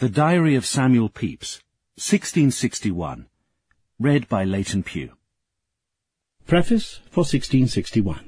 The Diary of Samuel Pepys, 1661. Read by Leighton Pugh. Preface for 1661.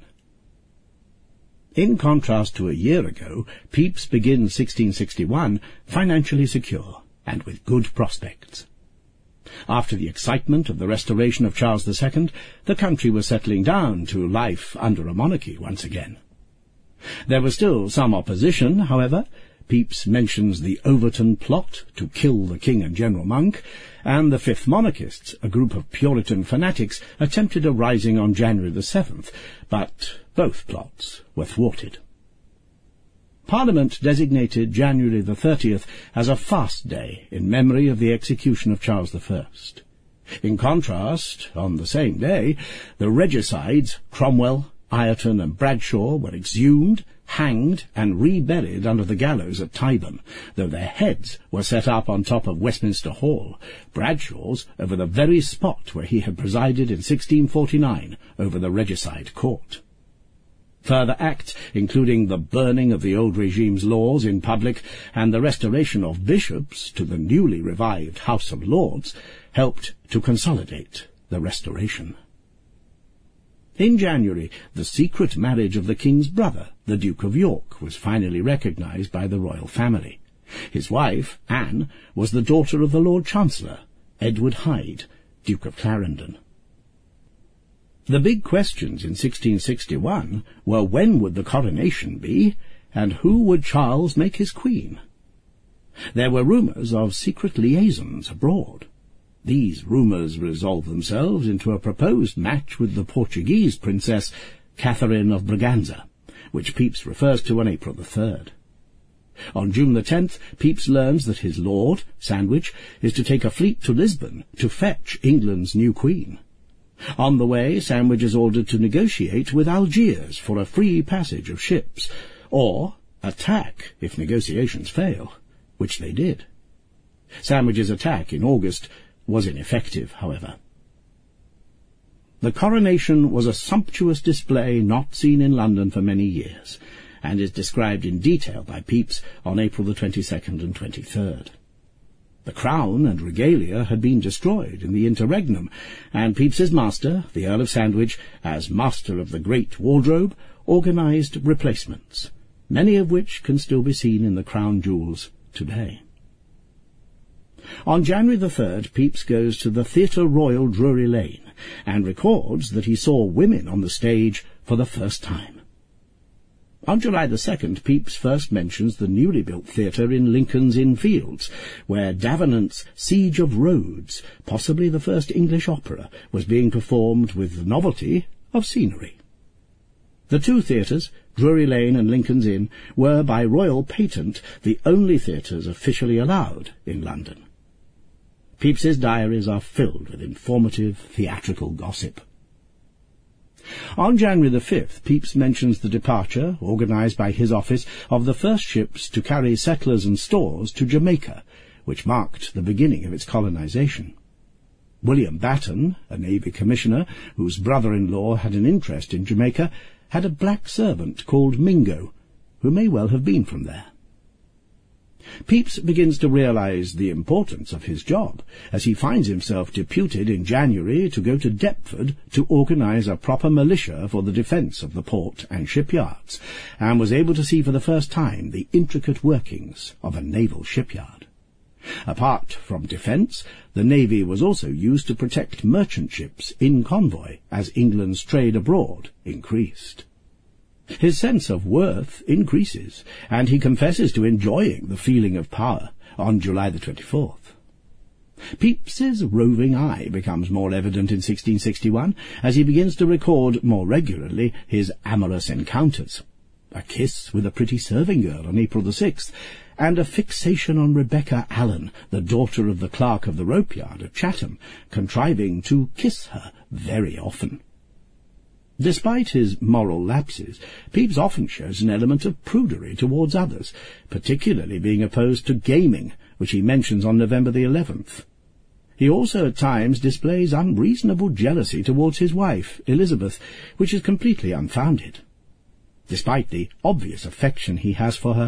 In contrast to a year ago, Pepys begins 1661 financially secure and with good prospects. After the excitement of the restoration of Charles II, the country was settling down to life under a monarchy once again. There was still some opposition, however. Pepys mentions the Overton plot to kill the King and General Monk, and the Fifth Monarchists, a group of Puritan fanatics, attempted a rising on January the 7th, but both plots were thwarted. Parliament designated January the 30th as a fast day in memory of the execution of Charles I. In contrast, on the same day, the regicides, Cromwell, Ireton and Bradshaw, were exhumed, hanged, and reburied under the gallows at Tyburn, though their heads were set up on top of Westminster Hall, Bradshaw's over the very spot where he had presided in 1649 over the regicide court. Further acts, including the burning of the old regime's laws in public and the restoration of bishops to the newly revived House of Lords, helped to consolidate the restoration. In January, the secret marriage of the King's brother, the Duke of York, was finally recognised by the royal family. His wife, Anne, was the daughter of the Lord Chancellor, Edward Hyde, Duke of Clarendon. The big questions in 1661 were when would the coronation be, and who would Charles make his queen? There were rumours of secret liaisons abroad. These rumours resolved themselves into a proposed match with the Portuguese princess Catherine of Braganza, which Pepys refers to on April the 3rd. On June the 10th, Pepys learns that his lord, Sandwich, is to take a fleet to Lisbon to fetch England's new queen. On the way, Sandwich is ordered to negotiate with Algiers for a free passage of ships, or attack if negotiations fail, which they did. Sandwich's attack in August was ineffective, however. The coronation was a sumptuous display not seen in London for many years, and is described in detail by Pepys on April the 22nd and 23rd. The crown and regalia had been destroyed in the interregnum, and Pepys's master, the Earl of Sandwich, as master of the Great Wardrobe, organised replacements, many of which can still be seen in the crown jewels today. On January the 3rd, Pepys goes to the Theatre Royal, Drury Lane, and records that he saw women on the stage for the first time. On July the 2nd, Pepys first mentions the newly built theatre in Lincoln's Inn Fields, where Davenant's Siege of Rhodes, possibly the first English opera, was being performed with the novelty of scenery. The two theatres, Drury Lane and Lincoln's Inn, were by royal patent the only theatres officially allowed in London. Pepys's diaries are filled with informative theatrical gossip. On January the 5th, Pepys mentions the departure, organised by his office, of the first ships to carry settlers and stores to Jamaica, which marked the beginning of its colonisation. William Batten, a Navy commissioner, whose brother-in-law had an interest in Jamaica, had a black servant called Mingo, who may well have been from there. Pepys begins to realise the importance of his job, as he finds himself deputed in January to go to Deptford to organise a proper militia for the defence of the port and shipyards, and was able to see for the first time the intricate workings of a naval shipyard. Apart from defence, the navy was also used to protect merchant ships in convoy as England's trade abroad increased. His sense of worth increases, and he confesses to enjoying the feeling of power on July the 24th. Pepys's roving eye becomes more evident in 1661, as he begins to record more regularly his amorous encounters. A kiss with a pretty serving girl on April the 6th, and a fixation on Rebecca Allen, the daughter of the clerk of the rope yard at Chatham, contriving to kiss her very often. Despite his moral lapses, Pepys often shows an element of prudery towards others, particularly being opposed to gaming, which he mentions on November the 11th. He also at times displays unreasonable jealousy towards his wife, Elizabeth, which is completely unfounded. Despite the obvious affection he has for her,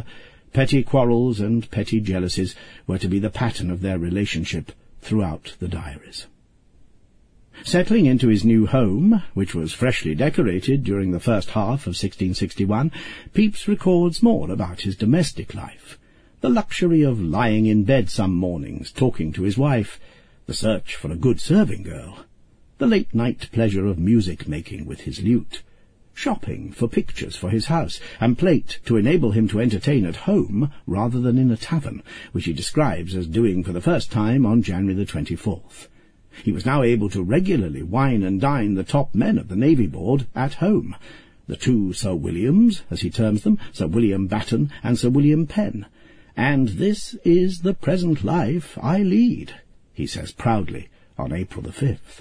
Petty quarrels and petty jealousies were to be the pattern of their relationship throughout the diaries. Settling into his new home, which was freshly decorated during the first half of 1661, Pepys records more about his domestic life. The luxury of lying in bed some mornings talking to his wife, the search for a good serving girl, the late-night pleasure of music-making with his lute, shopping for pictures for his house, and plate to enable him to entertain at home rather than in a tavern, which he describes as doing for the first time on January the 24th. He was now able to regularly wine and dine the top men of the Navy Board at home, the two Sir Williams, as he terms them, Sir William Batten and Sir William Penn. "And this is the present life I lead," he says proudly on April the 5th.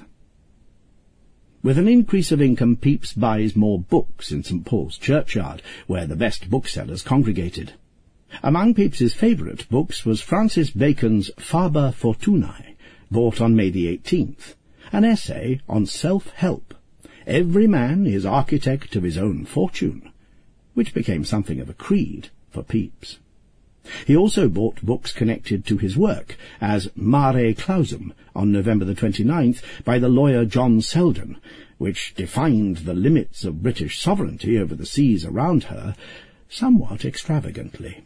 With an increase of income, Pepys buys more books in St. Paul's Churchyard, where the best booksellers congregated. Among Pepys's favourite books was Francis Bacon's Faber Fortunae, bought on May the 18th, an essay on self-help. Every man is architect of his own fortune, which became something of a creed for Pepys. He also bought books connected to his work, as Mare Clausum on November the 29th by the lawyer John Selden, which defined the limits of British sovereignty over the seas around her somewhat extravagantly.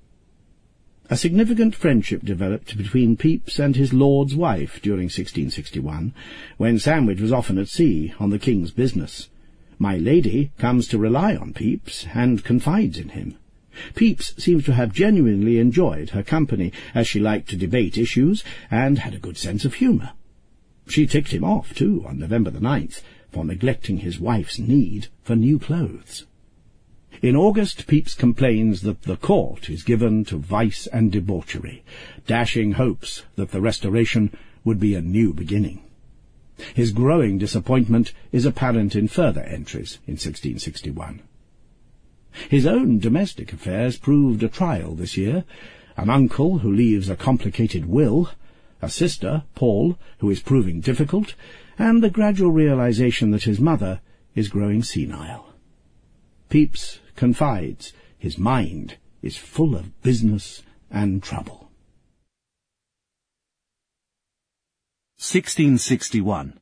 A significant friendship developed between Pepys and his lord's wife during 1661, when Sandwich was often at sea on the king's business. My lady comes to rely on Pepys and confides in him. Pepys seems to have genuinely enjoyed her company, as she liked to debate issues and had a good sense of humour. She ticked him off, too, on November the 9th, for neglecting his wife's need for new clothes. In August, Pepys complains that the court is given to vice and debauchery, dashing hopes that the Restoration would be a new beginning. His growing disappointment is apparent in further entries in 1661. His own domestic affairs proved a trial this year. An uncle who leaves a complicated will, a sister, Paul, who is proving difficult, and the gradual realization that his mother is growing senile. Pepys confides his mind is full of business and trouble. 1661.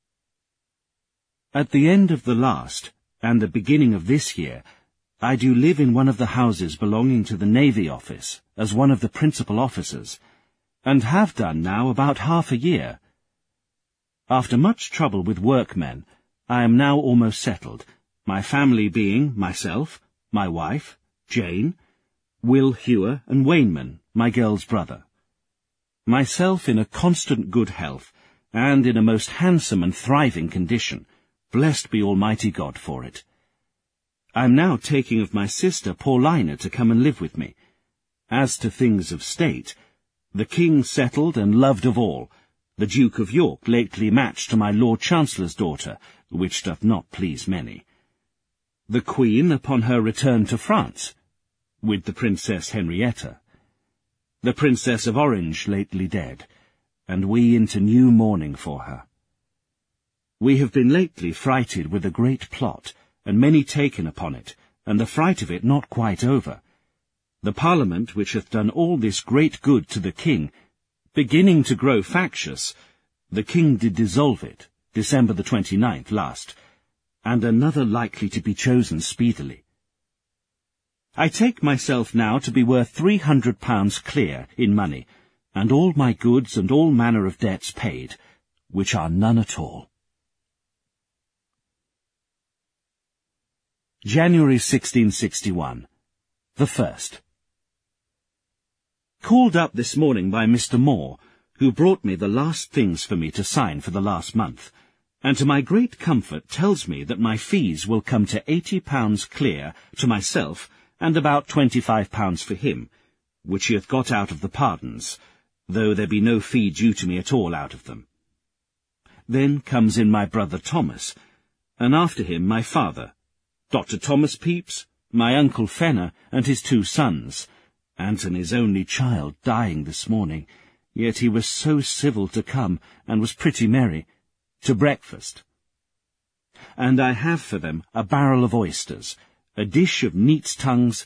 At the end of the last, and the beginning of this year, I do live in one of the houses belonging to the Navy Office, as one of the principal officers, and have done now about half a year. After much trouble with workmen, I am now almost settled, my family being myself, my wife, Jane, Will Hewer, and Wainman, my girl's brother. Myself in a constant good health, and in a most handsome and thriving condition, blessed be Almighty God for it. I am now taking of my sister Paulina to come and live with me. As to things of state, the King settled and loved of all, the Duke of York lately matched to my Lord Chancellor's daughter, which doth not please many. The Queen upon her return to France, with the Princess Henrietta. The Princess of Orange lately dead, and we into new mourning for her. We have been lately frighted with a great plot, and many taken upon it, and the fright of it not quite over. The Parliament, which hath done all this great good to the King, beginning to grow factious, the King did dissolve it, December the 29th last, and another likely to be chosen speedily. I take myself now to be worth £300 clear in money, and all my goods and all manner of debts paid, which are none at all. January 1661. The 1st. Called up this morning by Mr. Moore, who brought me the last things for me to sign for the last month, and to my great comfort tells me that my fees will come to £80 clear to myself, and about £25 for him, which he hath got out of the pardons, though there be no fee due to me at all out of them. Then comes in my brother Thomas, and after him my father, Dr. Thomas Pepys, my uncle Fenner, and his 2 sons, Antony's only child dying this morning, yet he was so civil to come, and was pretty merry, to breakfast. And I have for them a barrel of oysters, a dish of neat's tongues,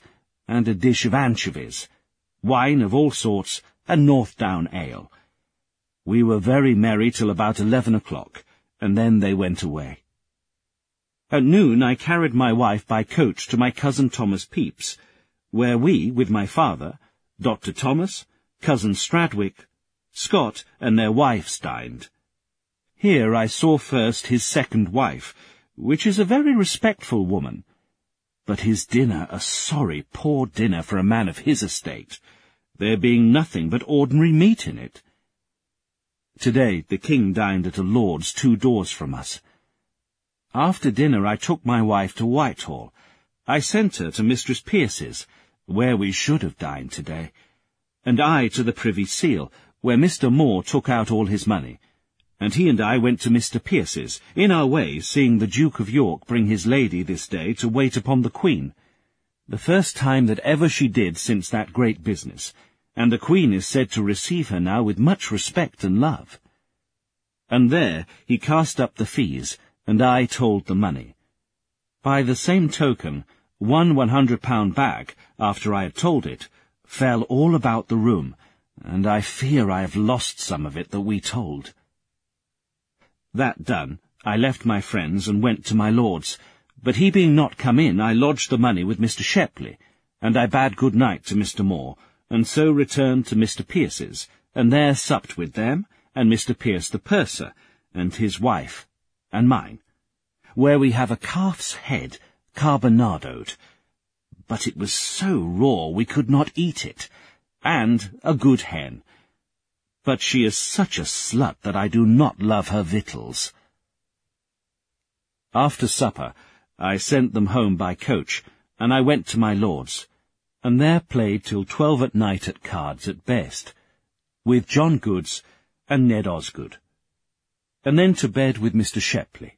and a dish of anchovies, wine of all sorts, and Northdown ale. We were very merry till about 11 o'clock, and then they went away. At noon I carried my wife by coach to my cousin Thomas Pepys, where we, with my father, Dr. Thomas, cousin Stradwick, Scott, and their wives dined. Here I saw first his second wife, which is a very respectful woman, but his dinner a sorry poor dinner for a man of his estate, there being nothing but ordinary meat in it. Today the king dined at a lord's 2 doors from us. After dinner I took my wife to Whitehall. I sent her to Mistress Pierce's, where we should have dined today, and I to the Privy Seal, where Mr. Moore took out all his money, and he and I went to Mr. Pierce's, in our way seeing the Duke of York bring his lady this day to wait upon the Queen, the first time that ever she did since that great business, and the Queen is said to receive her now with much respect and love. And there he cast up the fees, and I told the money. By the same token, one £100 bag, after I had told it, fell all about the room, and I fear I have lost some of it that we told. That done, I left my friends and went to my lord's, but he being not come in, I lodged the money with Mr. Shepley, and I bade good night to Mr. Moore, and so returned to Mr. Pierce's, and there supped with them, and Mr. Pierce the purser, and his wife, and mine, where we have a calf's head carbonadoed, but it was so raw we could not eat it, and a good hen. But she is such a slut that I do not love her victuals. After supper, I sent them home by coach, and I went to my lord's, and there played till 12 at night at cards at best, with John Goods and Ned Osgood, and then to bed with Mr. Shepley.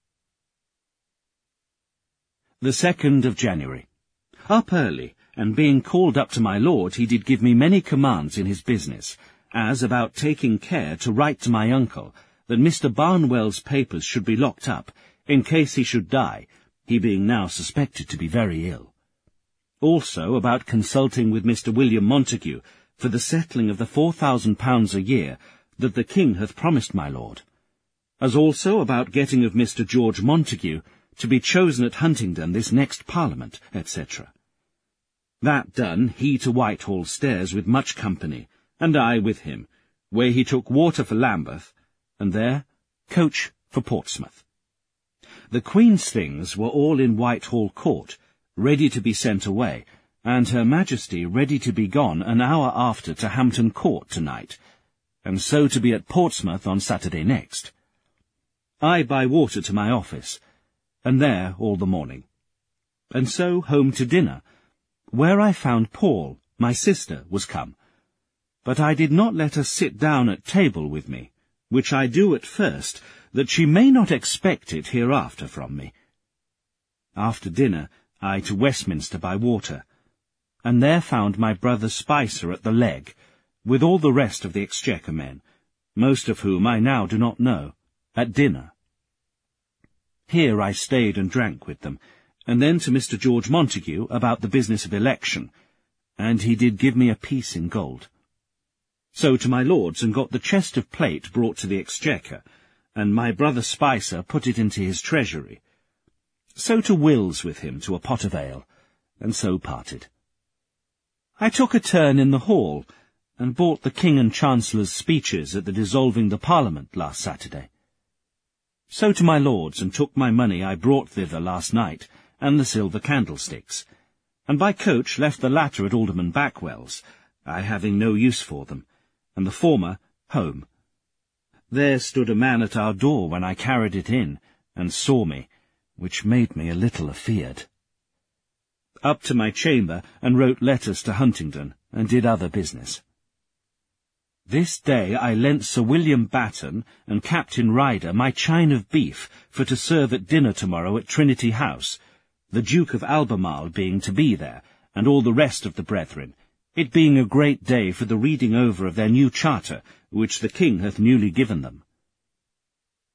The 2nd of January. Up early, and being called up to my lord, he did give me many commands in his business, as about taking care to write to my uncle that Mr. Barnwell's papers should be locked up, in case he should die, he being now suspected to be very ill. Also about consulting with Mr. William Montague for the settling of the £4,000 a year that the king hath promised my lord, as also about getting of Mr. George Montague to be chosen at Huntingdon this next Parliament, etc. That done, he to Whitehall stairs with much company, and I with him, where he took water for Lambeth, and there coach for Portsmouth. The Queen's things were all in Whitehall Court, ready to be sent away, and Her Majesty ready to be gone an hour after to Hampton Court tonight, and so to be at Portsmouth on Saturday next. I by water to my office, and there all the morning, and so home to dinner, where I found Paul, my sister, was come. But I did not let her sit down at table with me, which I do at first, that she may not expect it hereafter from me. After dinner, I to Westminster by water, and there found my brother Spicer at the Leg, with all the rest of the Exchequer men, most of whom I now do not know, at dinner. Here I stayed and drank with them, and then to Mr. George Montague about the business of election, and he did give me a piece in gold. So to my lord's, and got the chest of plate brought to the Exchequer, and my brother Spicer put it into his treasury. So to Will's with him to a pot of ale, and so parted. I took a turn in the hall, and bought the King and Chancellor's speeches at the dissolving the Parliament last Saturday. So to my lord's, and took my money I brought thither last night, and the silver candlesticks, and by coach left the latter at Alderman Backwell's, I having no use for them, and the former home. There stood a man at our door when I carried it in, and saw me, which made me a little afeard. Up to my chamber, and wrote letters to Huntingdon, and did other business. This day I lent Sir William Batten and Captain Ryder my chine of beef for to serve at dinner tomorrow at Trinity House, the Duke of Albemarle being to be there, and all the rest of the brethren, it being a great day for the reading over of their new charter, which the King hath newly given them.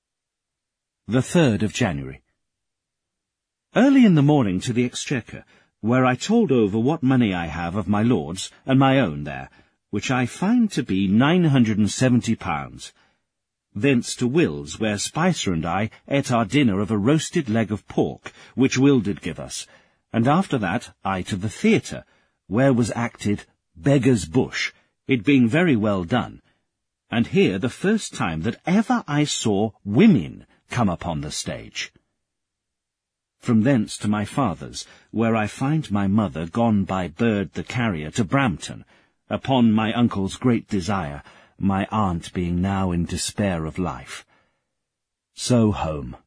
The 3rd of January. Early in the morning to the Exchequer, where I told over what money I have of my lord's and my own there, which I find to be £970. Thence to Will's, where Spicer and I ate our dinner of a roasted leg of pork, which Will did give us, and after that I to the theatre, where was acted Beggar's Bush, it being very well done, and here the first time that ever I saw women come upon the stage. From thence to my father's, where I find my mother gone by Bird the carrier to Brampton, upon my uncle's great desire, my aunt being now in despair of life. So home.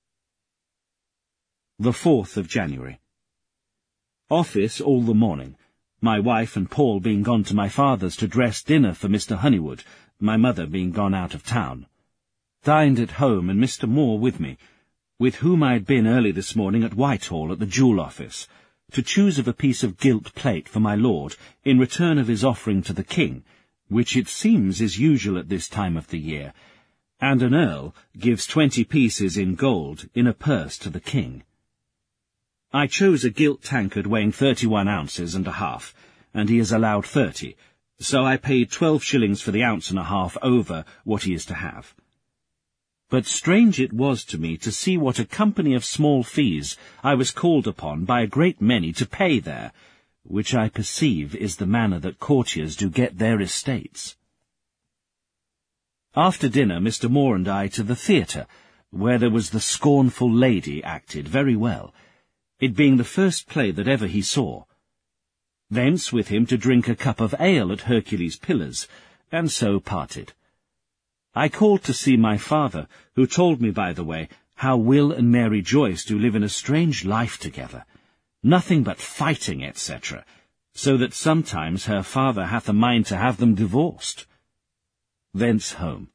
The 4th of January. Office all the morning, my wife and Paul being gone to my father's to dress dinner for Mr. Honeywood, my mother being gone out of town. Dined at home, and Mr. Moore with me, with whom I had been early this morning at Whitehall at the jewel office, to choose of a piece of gilt plate for my lord in return of his offering to the king, which it seems is usual at this time of the year, and an earl gives 20 pieces in gold in a purse to the king. I chose a gilt tankard weighing 31 ounces and a half, and he is allowed 30, so I paid 12 shillings for the ounce and a half over what he is to have. But strange it was to me to see what a company of small fees I was called upon by a great many to pay there, which I perceive is the manner that courtiers do get their estates. After dinner Mr. Moore and I to the theatre, where there was The Scornful Lady acted very well, it being the first play that ever he saw. Thence with him to drink a cup of ale at Hercules Pillars, and so parted. I called to see my father, who told me, by the way, how Will and Mary Joyce do live in a strange life together, nothing but fighting, etc., so that sometimes her father hath a mind to have them divorced. Thence home.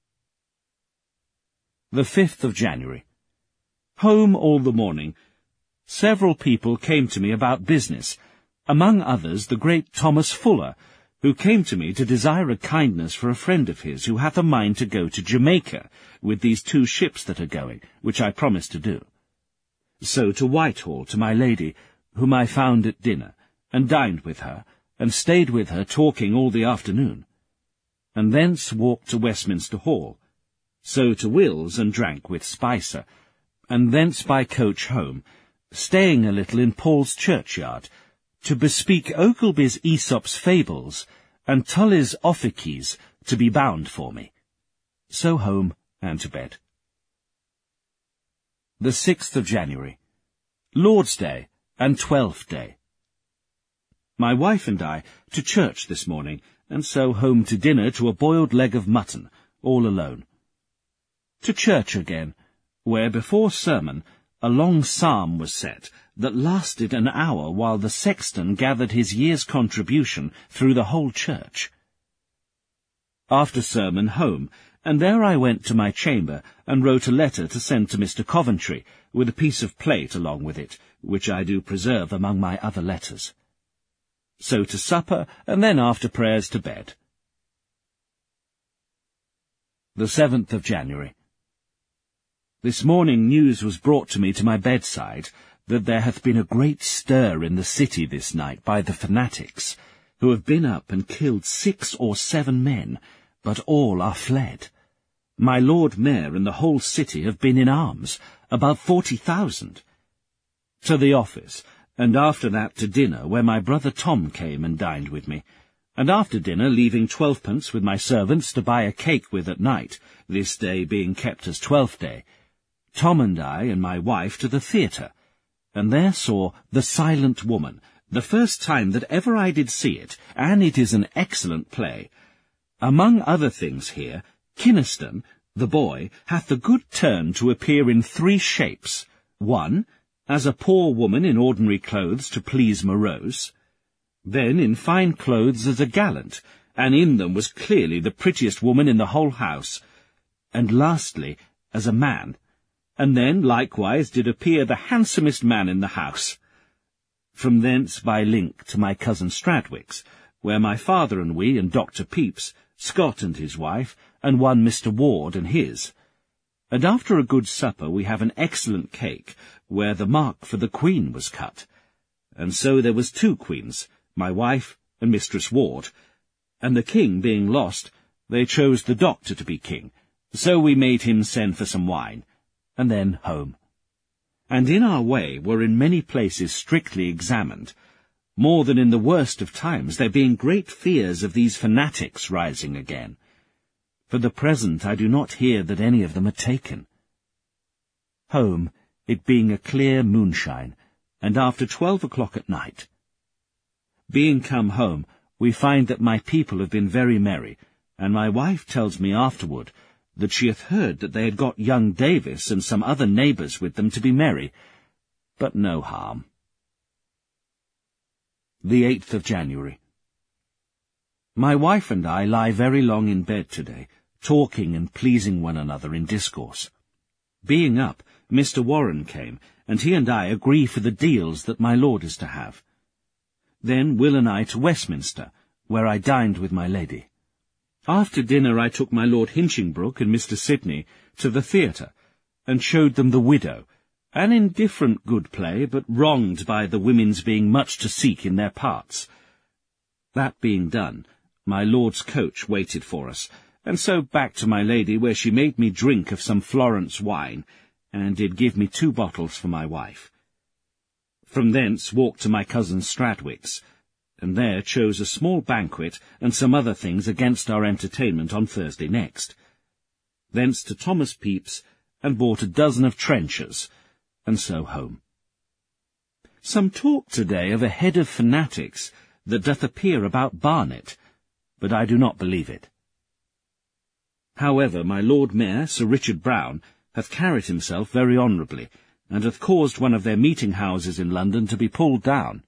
The 5th of January. Home all the morning. Several people came to me about business, among others the great Thomas Fuller, who came to me to desire a kindness for a friend of his who hath a mind to go to Jamaica with these 2 ships that are going, which I promised to do. So to Whitehall to my lady, whom I found at dinner, and dined with her, and stayed with her talking all the afternoon, and thence walked to Westminster Hall, so to Will's and drank with Spicer, and thence by coach home, staying a little in Paul's churchyard, to bespeak Ogilby's Aesop's Fables, and Tully's Ophices to be bound for me. So home and to bed. The 6th of January. Lord's Day and 12th Day. My wife and I to church this morning, and so home to dinner to a boiled leg of mutton, all alone. To church again, where before sermon a long psalm was set, that lasted an hour while the sexton gathered his year's contribution through the whole church. After sermon home, and there I went to my chamber and wrote a letter to send to Mr. Coventry, with a piece of plate along with it, which I do preserve among my other letters. So to supper, and then after prayers to bed. The 7th of January. This morning news was brought to me to my bedside, that there hath been a great stir in the city this night by the fanatics, who have been up and killed 6 or 7 men, but all are fled. My Lord Mayor and the whole city have been in arms, above 40,000. To the office, and after that to dinner, where my brother Tom came and dined with me, and after dinner leaving 12pence with my servants to buy a cake with at night, this day being kept as 12th Day, Tom and I and my wife to the theatre, and there saw The Silent Woman, the first time that ever I did see it, and it is an excellent play. Among other things here, Kynaston, the boy, hath the good turn to appear in 3 shapes. 1, as a poor woman in ordinary clothes to please Morose, then in fine clothes as a gallant, and in them was clearly the prettiest woman in the whole house, and lastly as a man, and then likewise did appear the handsomest man in the house. From thence by link to my cousin Stradwick's, where my father and we and Dr. Pepys, Scott and his wife, and one Mr. Ward and his. And after a good supper we have an excellent cake, where the mark for the Queen was cut. and so there was 2 queens, my wife and Mistress Ward, and the king being lost, they chose the doctor to be king, so we made him send for some wine, and then home. And in our way were in many places strictly examined, more than in the worst of times, there being great fears of these fanatics rising again. For the present I do not hear that any of them are taken. Home, it being a clear moonshine, and after 12 o'clock at night. Being come home, we find that my people have been very merry, and my wife tells me afterward that she hath heard that they had got young Davis and some other neighbours with them to be merry, but no harm. The 8th of January. My wife and I lie very long in bed today, talking and pleasing one another in discourse. Being up, Mr. Warren came, and he and I agree for the deals that my lord is to have. Then Will and I to Westminster, where I dined with my lady. After dinner I took my Lord Hinchingbroke and Mr. Sidney to the theatre, and showed them The Widow, an indifferent good play, but wronged by the women's being much to seek in their parts. That being done, my lord's coach waited for us, and so back to my lady, where she made me drink of some Florence wine, and did give me 2 bottles for my wife. From thence walked to my cousin Stradwick's, and there chose a small banquet and some other things against our entertainment on Thursday next. Thence to Thomas Pepys, and bought a dozen of trenchers, and so home. Some talk today of a head of fanatics that doth appear about Barnet, but I do not believe it. However, my Lord Mayor, Sir Richard Browne, hath carried himself very honourably, and hath caused one of their meeting-houses in London to be pulled down.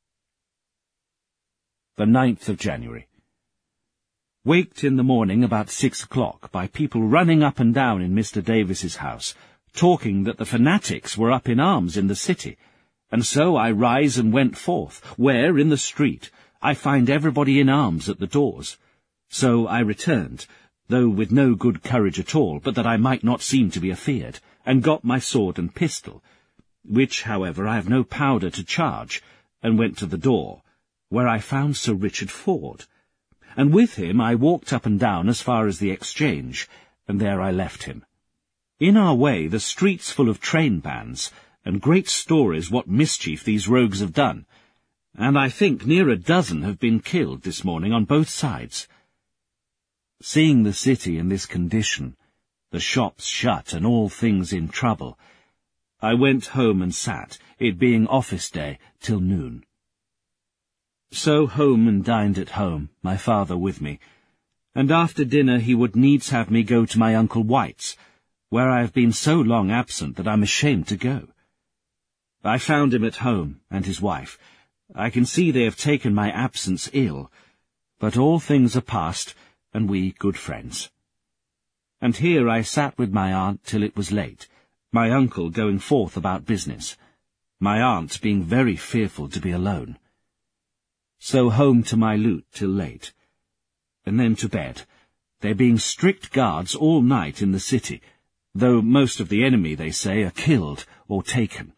The 9th of January. Waked in the morning about 6 o'clock by people running up and down in Mr. Davis's house, talking that the fanatics were up in arms in the city, and so I rise and went forth, where, in the street, I find everybody in arms at the doors. So I returned, though with no good courage at all, but that I might not seem to be afeard, and got my sword and pistol, which, however, I have no powder to charge, and went to the door, where I found Sir Richard Ford, and with him I walked up and down as far as the Exchange, and there I left him. In our way the streets full of train bands, and great stories what mischief these rogues have done, and I think near a dozen have been killed this morning on both sides. Seeing the city in this condition, the shops shut and all things in trouble, I went home and sat, it being office day, till noon. So home and dined at home, my father with me, and after dinner he would needs have me go to my Uncle White's, where I have been so long absent that I'm ashamed to go. I found him at home, and his wife. I can see they have taken my absence ill, but all things are past, and we good friends. And here I sat with my aunt till it was late, my uncle going forth about business, my aunt being very fearful to be alone. So home to my lute till late, and then to bed, there being strict guards all night in the city, though most of the enemy, they say, are killed or taken.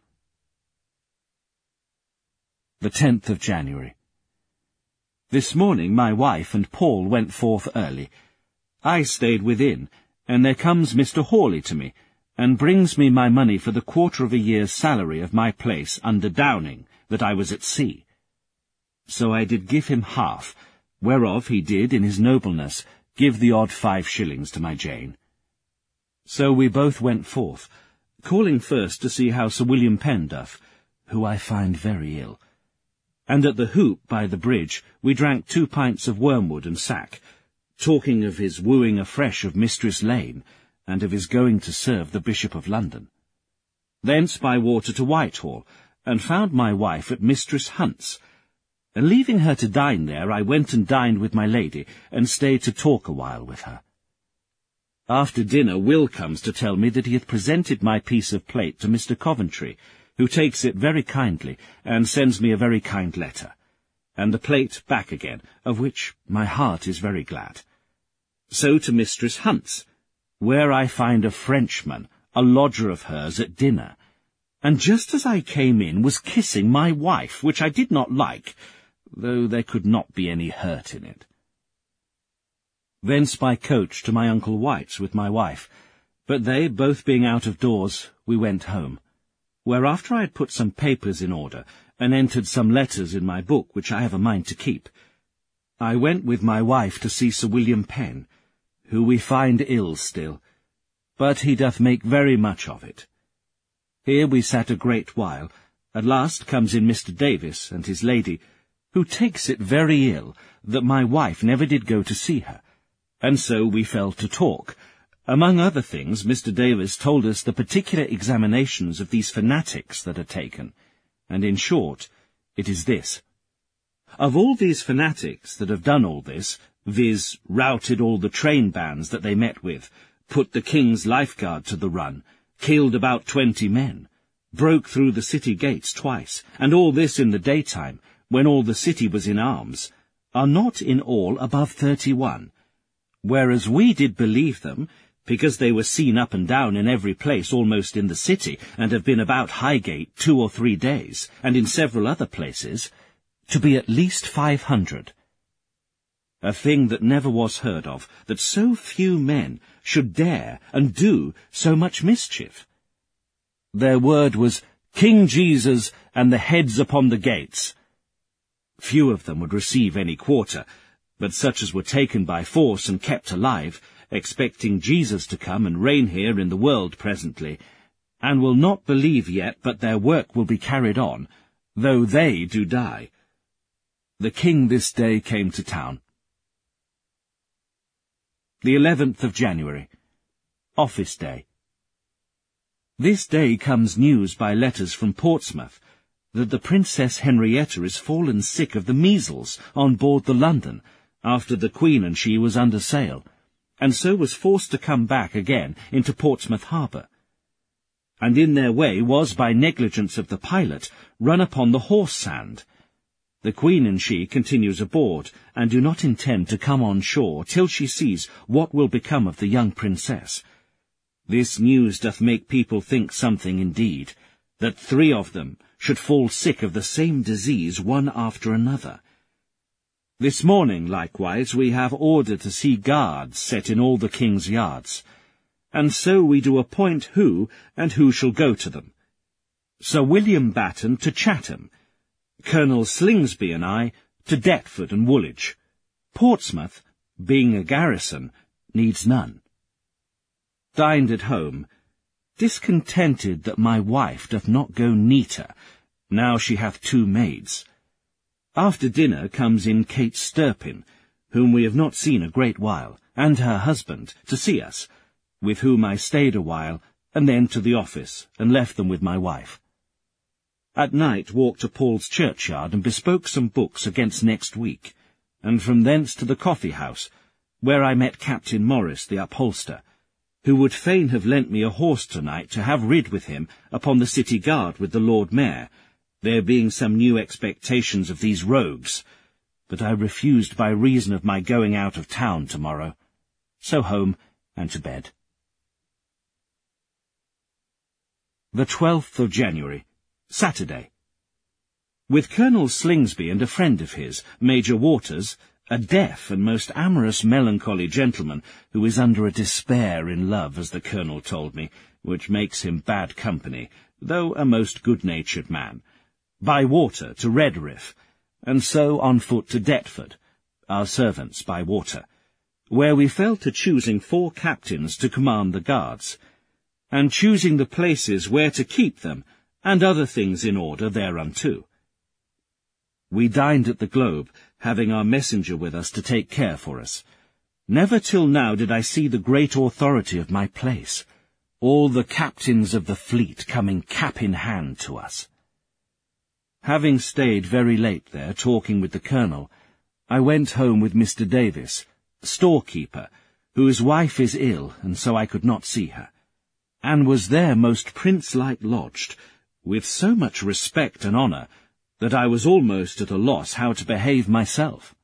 The 10th of January. This morning my wife and Paul went forth early. I stayed within, and there comes Mr. Hawley to me, and brings me my money for the quarter of a year's salary of my place under Downing, that I was at sea. So I did give him half, whereof he did, in his nobleness, give the odd 5 shillings to my Jane. So we both went forth, calling first to see how Sir William Penn doth, who I find very ill. And at the Hoop by the bridge we drank 2 pints of wormwood and sack, talking of his wooing afresh of Mistress Lane, and of his going to serve the Bishop of London. Thence by water to Whitehall, and found my wife at Mistress Hunt's, and leaving her to dine there, I went and dined with my lady, and stayed to talk a while with her. After dinner Will comes to tell me that he hath presented my piece of plate to Mr. Coventry, who takes it very kindly, and sends me a very kind letter, and the plate back again, of which my heart is very glad. So to Mistress Hunt's, where I find a Frenchman, a lodger of hers, at dinner, and just as I came in was kissing my wife, which I did not like, though there could not be any hurt in it. Thence by coach to my Uncle White's with my wife, but they both being out of doors, we went home, where after I had put some papers in order, and entered some letters in my book which I have a mind to keep, I went with my wife to see Sir William Penn, who we find ill still, but he doth make very much of it. Here we sat a great while. At last comes in Mr. Davis and his lady, who takes it very ill that my wife never did go to see her, and so we fell to talk. Among other things, Mr. Davis told us the particular examinations of these fanatics that are taken, and in short, it is this. Of all these fanatics that have done all this, viz., routed all the train bands that they met with, put the King's lifeguard to the run, killed about 20 men, broke through the city gates twice, and all this in the daytime, when all the city was in arms, are not in all above 31, whereas we did believe them, because they were seen up and down in every place almost in the city, and have been about Highgate 2 or 3 days, and in several other places, to be at least 500. A thing that never was heard of, that so few men should dare and do so much mischief. Their word was, King Jesus and the heads upon the gates. Few of them would receive any quarter, but such as were taken by force and kept alive, expecting Jesus to come and reign here in the world presently, and will not believe yet but their work will be carried on, though they do die. The King this day came to town. The 11th of January, Office Day. This day comes news by letters from Portsmouth that the Princess Henrietta is fallen sick of the measles on board the London, after the Queen and she was under sail, and so was forced to come back again into Portsmouth harbour, and in their way was, by negligence of the pilot, run upon the horse sand. The Queen and she continues aboard, and do not intend to come on shore till she sees what will become of the young princess. This news doth make people think something indeed, that 3 of them should fall sick of the same disease one after another. This morning, likewise, we have order to see guards set in all the King's yards, and so we do appoint who and who shall go to them. Sir William Batten to Chatham, Colonel Slingsby and I to Deptford and Woolwich. Portsmouth, being a garrison, needs none. Dined at home, discontented that my wife doth not go neater, now she hath 2 maids. After dinner comes in Kate Sturpin, whom we have not seen a great while, and her husband, to see us, with whom I stayed a while, and then to the office, and left them with my wife. At night walked to Paul's churchyard, and bespoke some books against next week, and from thence to the coffee-house, where I met Captain Morris, the upholster, who would fain have lent me a horse to-night to have rid with him upon the city guard with the Lord Mayor, there being some new expectations of these rogues, but I refused by reason of my going out of town tomorrow. So home and to bed. The 12th of January, Saturday. With Colonel Slingsby and a friend of his, Major Waters, a deaf and most amorous melancholy gentleman, who is under a despair in love, as the Colonel told me, which makes him bad company, though a most good-natured man, by water to Redriff, and so on foot to Deptford, our servants by water, where we fell to choosing 4 captains to command the guards, and choosing the places where to keep them, and other things in order thereunto. We dined at the Globe, having our messenger with us to take care for us. Never till now did I see the great authority of my place, all the captains of the fleet coming cap in hand to us. Having stayed very late there, talking with the Colonel, I went home with Mr. Davis, storekeeper, whose wife is ill, and so I could not see her, and was there most prince-like lodged, with so much respect and honour, that I was almost at a loss how to behave myself.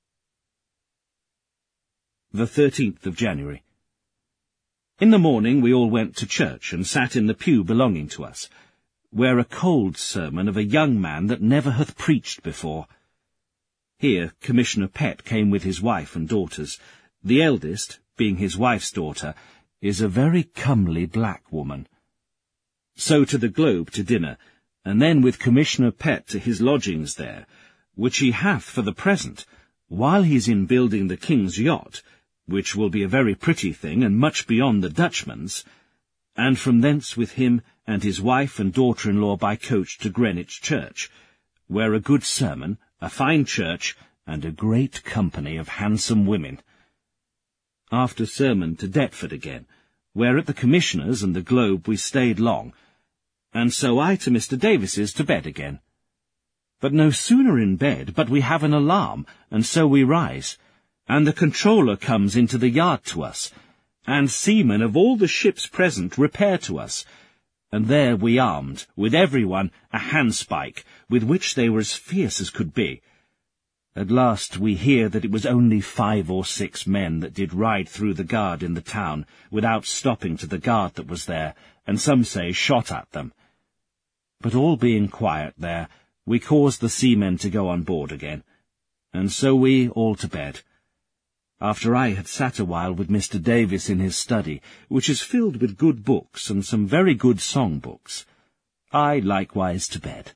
The 13th of January. In the morning we all went to church, and sat in the pew belonging to us. where a cold sermon of a young man that never hath preached before. Here Commissioner Pett came with his wife and daughters. The eldest, being his wife's daughter, is a very comely black woman. So to the Globe to dinner, and then with Commissioner Pett to his lodgings there, which he hath for the present, while he is in building the King's yacht, which will be a very pretty thing, and much beyond the Dutchman's, and from thence with him and his wife and daughter-in-law by coach to Greenwich Church, where a good sermon, a fine church, and a great company of handsome women. After sermon to Deptford again, where at the Commissioner's and the Globe we stayed long, and so I to Mr. Davis's to bed again. But no sooner in bed but we have an alarm, and so we rise, and the controller comes into the yard to us, and seamen of all the ships present repair to us, and there we armed, with every one a handspike, with which they were as fierce as could be. At last we hear that it was only 5 or 6 men that did ride through the guard in the town, without stopping to the guard that was there, and some say shot at them. But all being quiet there, we caused the seamen to go on board again, and so we all to bed. After I had sat a while with Mr. Davis in his study, which is filled with good books and some very good song-books, I likewise to bed.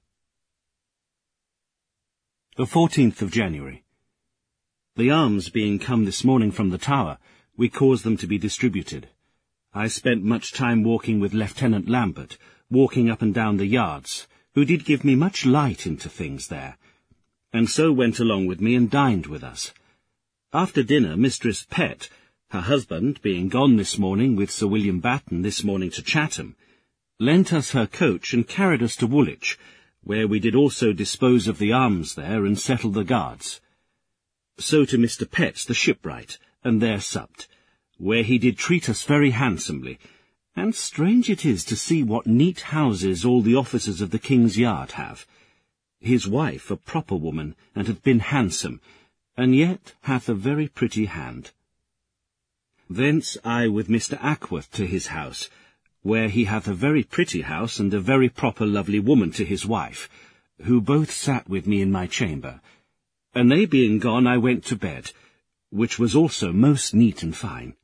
The 14th of January. The arms being come this morning from the Tower, we caused them to be distributed. I spent much time walking with Lieutenant Lambert, walking up and down the yards, who did give me much light into things there, and so went along with me and dined with us. After dinner, Mistress Pett, her husband being gone this morning with Sir William Batten this morning to Chatham, lent us her coach and carried us to Woolwich, where we did also dispose of the arms there and settle the guards. So to Mr. Pett's the shipwright, and there supped, where he did treat us very handsomely, and strange it is to see what neat houses all the officers of the King's Yard have. His wife a proper woman, and hath been handsome, and yet hath a very pretty hand. Thence I with Mr. Ackworth to his house, where he hath a very pretty house and a very proper lovely woman to his wife, who both sat with me in my chamber, and they being gone I went to bed, which was also most neat and fine.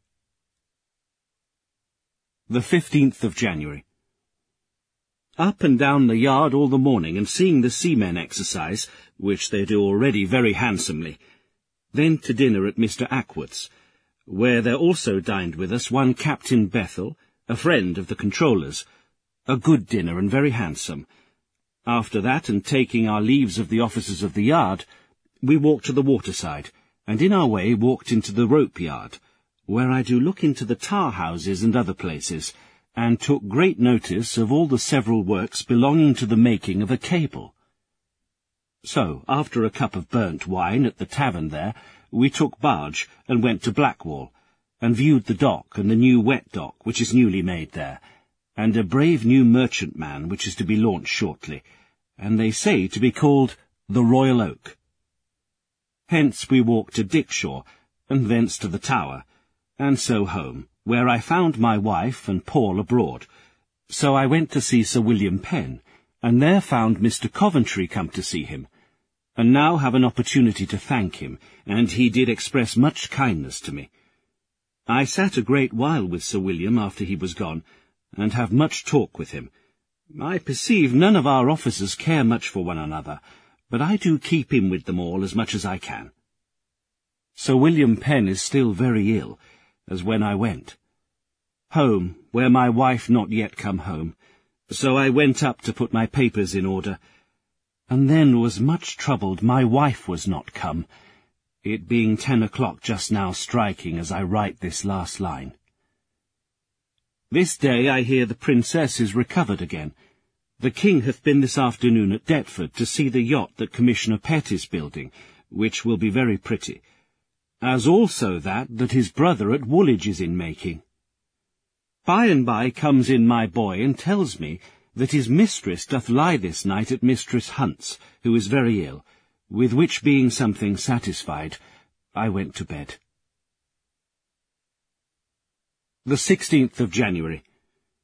The 15th of January. Up and down the yard all the morning, and seeing the seamen exercise, which they do already very handsomely. Then to dinner at Mr. Ackworth's, where there also dined with us one Captain Bethel, a friend of the controller's, a good dinner and very handsome. After that, and taking our leaves of the officers of the yard, we walked to the waterside, and in our way walked into the rope yard, where I do look into the tar houses and other places, and took great notice of all the several works belonging to the making of a cable. So, after a cup of burnt wine at the tavern there, we took barge and went to Blackwall, and viewed the dock and the new wet dock which is newly made there, and a brave new merchantman which is to be launched shortly, and they say to be called the Royal Oak. Hence we walked to Dickshaw, and thence to the Tower, and so home, where I found my wife and Paul abroad. So I went to see Sir William Penn, and there found Mr. Coventry come to see him, and now have an opportunity to thank him, and he did express much kindness to me. I sat a great while with Sir William after he was gone, and have much talk with him. I perceive none of our officers care much for one another, but I do keep in with them all as much as I can. Sir William Penn is still very ill, as when I went. Home, where my wife not yet come home, so I went up to put my papers in order, and then was much troubled my wife was not come, it being 10 o'clock just now striking as I write this last line. This day I hear the Princess is recovered again. The King hath been this afternoon at Deptford to see the yacht that Commissioner Pett is building, which will be very pretty, as also that his brother at Woolwich is in making. By and by comes in my boy and tells me that his mistress doth lie this night at Mistress Hunt's, who is very ill, with which being something satisfied, I went to bed. The 16th of January.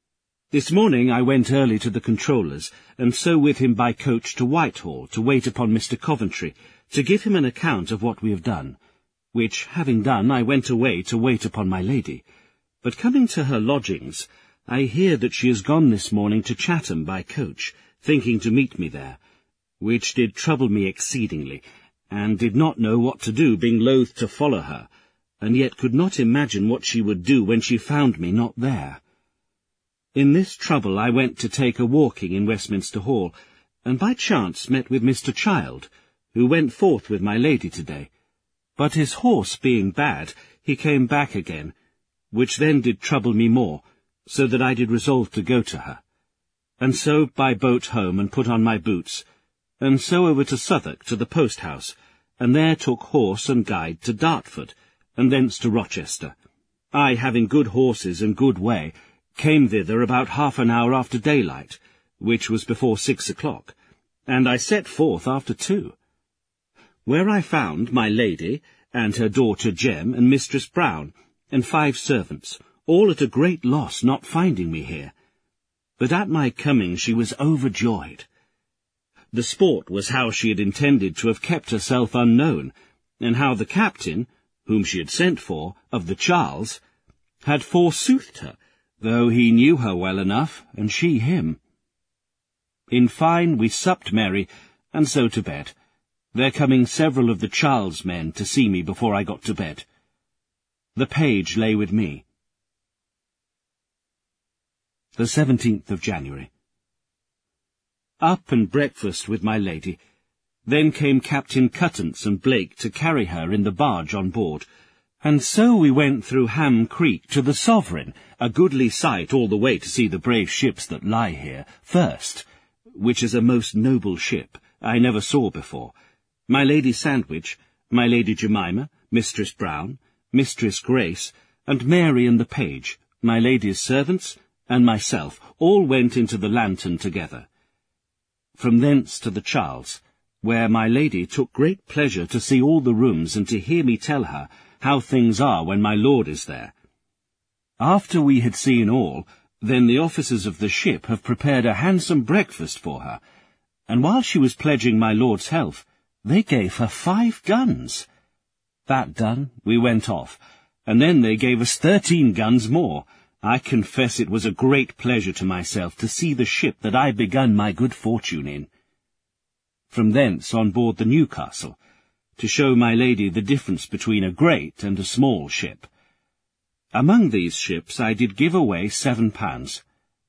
This morning I went early to the controller's, and so with him by coach to Whitehall to wait upon Mr. Coventry, to give him an account of what we have done, which, having done, I went away to wait upon my lady. But coming to her lodgings, I hear that she is gone this morning to Chatham by coach, thinking to meet me there, which did trouble me exceedingly, and did not know what to do, being loath to follow her, and yet could not imagine what she would do when she found me not there. In this trouble I went to take a walking in Westminster Hall, and by chance met with Mr. Child, who went forth with my lady to-day. But his horse being bad, he came back again, which then did trouble me more, so that I did resolve to go to her. And so by boat home and put on my boots, and so over to Southwark to the post-house, and there took horse and guide to Dartford, and thence to Rochester. I, having good horses and good way, came thither about half an hour after daylight, which was before 6 o'clock, and I set forth after 2. Where I found my lady, and her daughter Jem, and Mistress Brown, and 5 servants, all at a great loss not finding me here. But at my coming she was overjoyed. The sport was how she had intended to have kept herself unknown, and how the captain, whom she had sent for, of the Charles, had forsoothed her, though he knew her well enough, and she him. In fine, we supped merry, and so to bed, there coming several of the Charles men to see me before I got to bed. The page lay with me. The 17th of January. Up and breakfast with my lady. Then came Captain Cuttance and Blake to carry her in the barge on board, and so we went through Ham Creek to the Sovereign, a goodly sight all the way to see the brave ships that lie here, first, which is a most noble ship, I never saw before, my Lady Sandwich, my Lady Jemima, Mistress Brown, Mistress Grace, and Mary and the page, my lady's servants, and myself, all went into the Lantern together. From thence to the Charles, where my lady took great pleasure to see all the rooms and to hear me tell her how things are when my lord is there. After we had seen all, then the officers of the ship have prepared a handsome breakfast for her, and while she was pledging my lord's health, they gave her 5 guns. That done, we went off, and then they gave us 13 guns more. I confess it was a great pleasure to myself to see the ship that I begun my good fortune in. From thence on board the Newcastle, to show my lady the difference between a great and a small ship. Among these ships I did give away £7.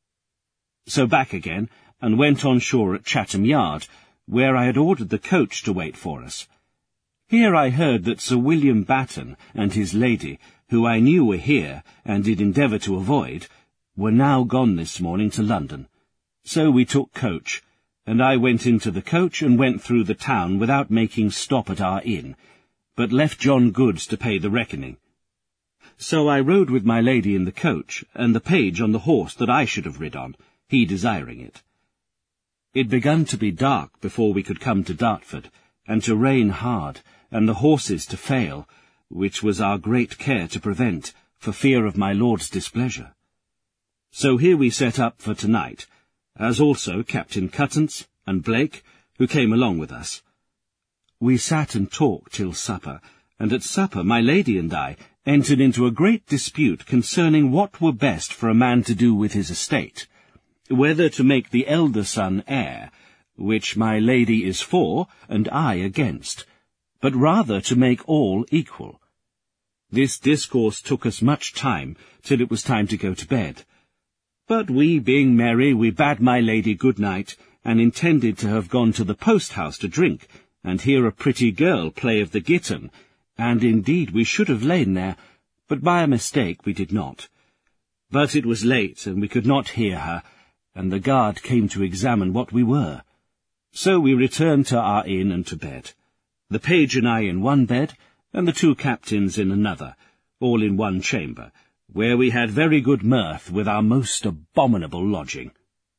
So back again, and went on shore at Chatham Yard, where I had ordered the coach to wait for us. Here I heard that Sir William Batten and his lady, who I knew were here, and did endeavour to avoid, were now gone this morning to London. So we took coach, and I went into the coach and went through the town without making stop at our inn, but left John Goods to pay the reckoning. So I rode with my lady in the coach, and the page on the horse that I should have rid on, he desiring it. It begun to be dark before we could come to Dartford, and to rain hard, and the horses to fail, which was our great care to prevent, for fear of my lord's displeasure. So here we set up for tonight, as also Captain Cuttance and Blake, who came along with us. We sat and talked till supper, and at supper my lady and I entered into a great dispute concerning what were best for a man to do with his estate, whether to make the elder son heir, which my lady is for, and I against, but rather to make all equal. This discourse took us much time, till it was time to go to bed. But we, being merry, we bade my lady good night, and intended to have gone to the post-house to drink, and hear a pretty girl play of the Gitton, and indeed we should have lain there, but by a mistake we did not. But it was late, and we could not hear her, and the guard came to examine what we were. So we returned to our inn and to bed, the page and I in one bed, and the 2 captains in another, all in one chamber, where we had very good mirth with our most abominable lodging.